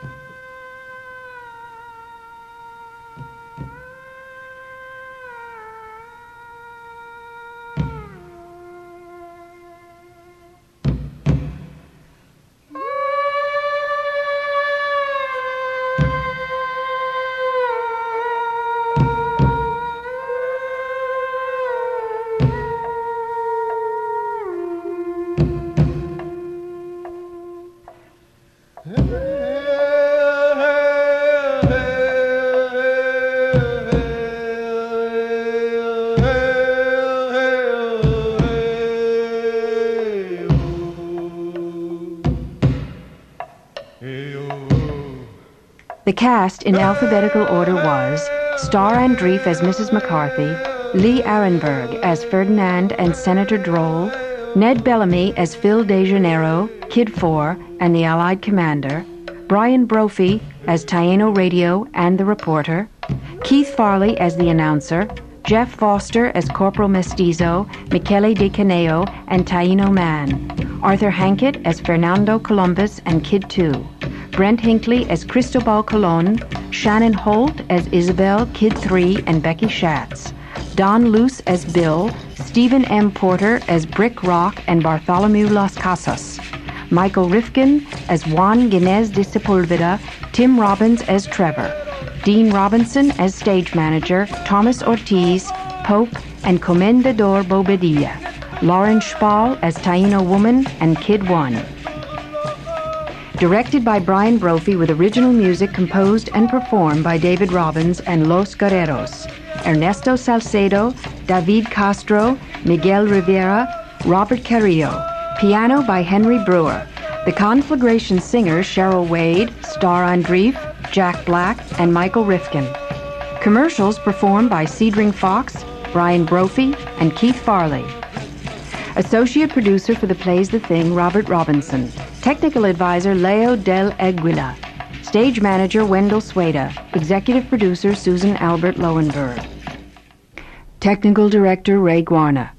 The cast in alphabetical order was Star Andreef as Mrs. McCarthy, Lee Arenberg as Ferdinand and Senator Droll, Ned Bellamy as Phil De Janeiro, Kid 4, and the Allied Commander, Brian Brophy, as Taino Radio and the reporter, Keith Farley as the announcer, Jeff Foster as Corporal Mestizo, Michele De Caneo, and Taino Man, Arthur Hankett as Fernando Columbus and Kid 2, Brent Hinckley as Cristobal Colon, Shannon Holt as Isabel, Kid 3, and Becky Schatz, Don Luce as Bill, Stephen M. Porter as Brick Rock and Bartholomew Las Casas, Michael Rifkin as Juan Ginez de Sepulveda, Tim Robbins as Trevor, Dean Robinson as stage manager, Thomas Ortiz, Pope, and Comendador Bobadilla, Lauren Spall as Taino Woman and Kid 1. Directed by Brian Brophy with original music composed and performed by David Robbins and Los Guerreros, Ernesto Salcedo, David Castro, Miguel Rivera, Robert Carrillo. Piano by Henry Brewer. The Conflagration singers Cheryl Wade, Star Andreef, Jack Black, and Michael Rifkin. Commercials performed by Cedring Fox, Brian Brophy, and Keith Farley. Associate producer for the Plays the Thing, Robert Robinson. Technical advisor Leo Del Aguila. Stage manager Wendell Sueda. Executive producer Susan Albert Lowenberg. Technical director Ray Guarna.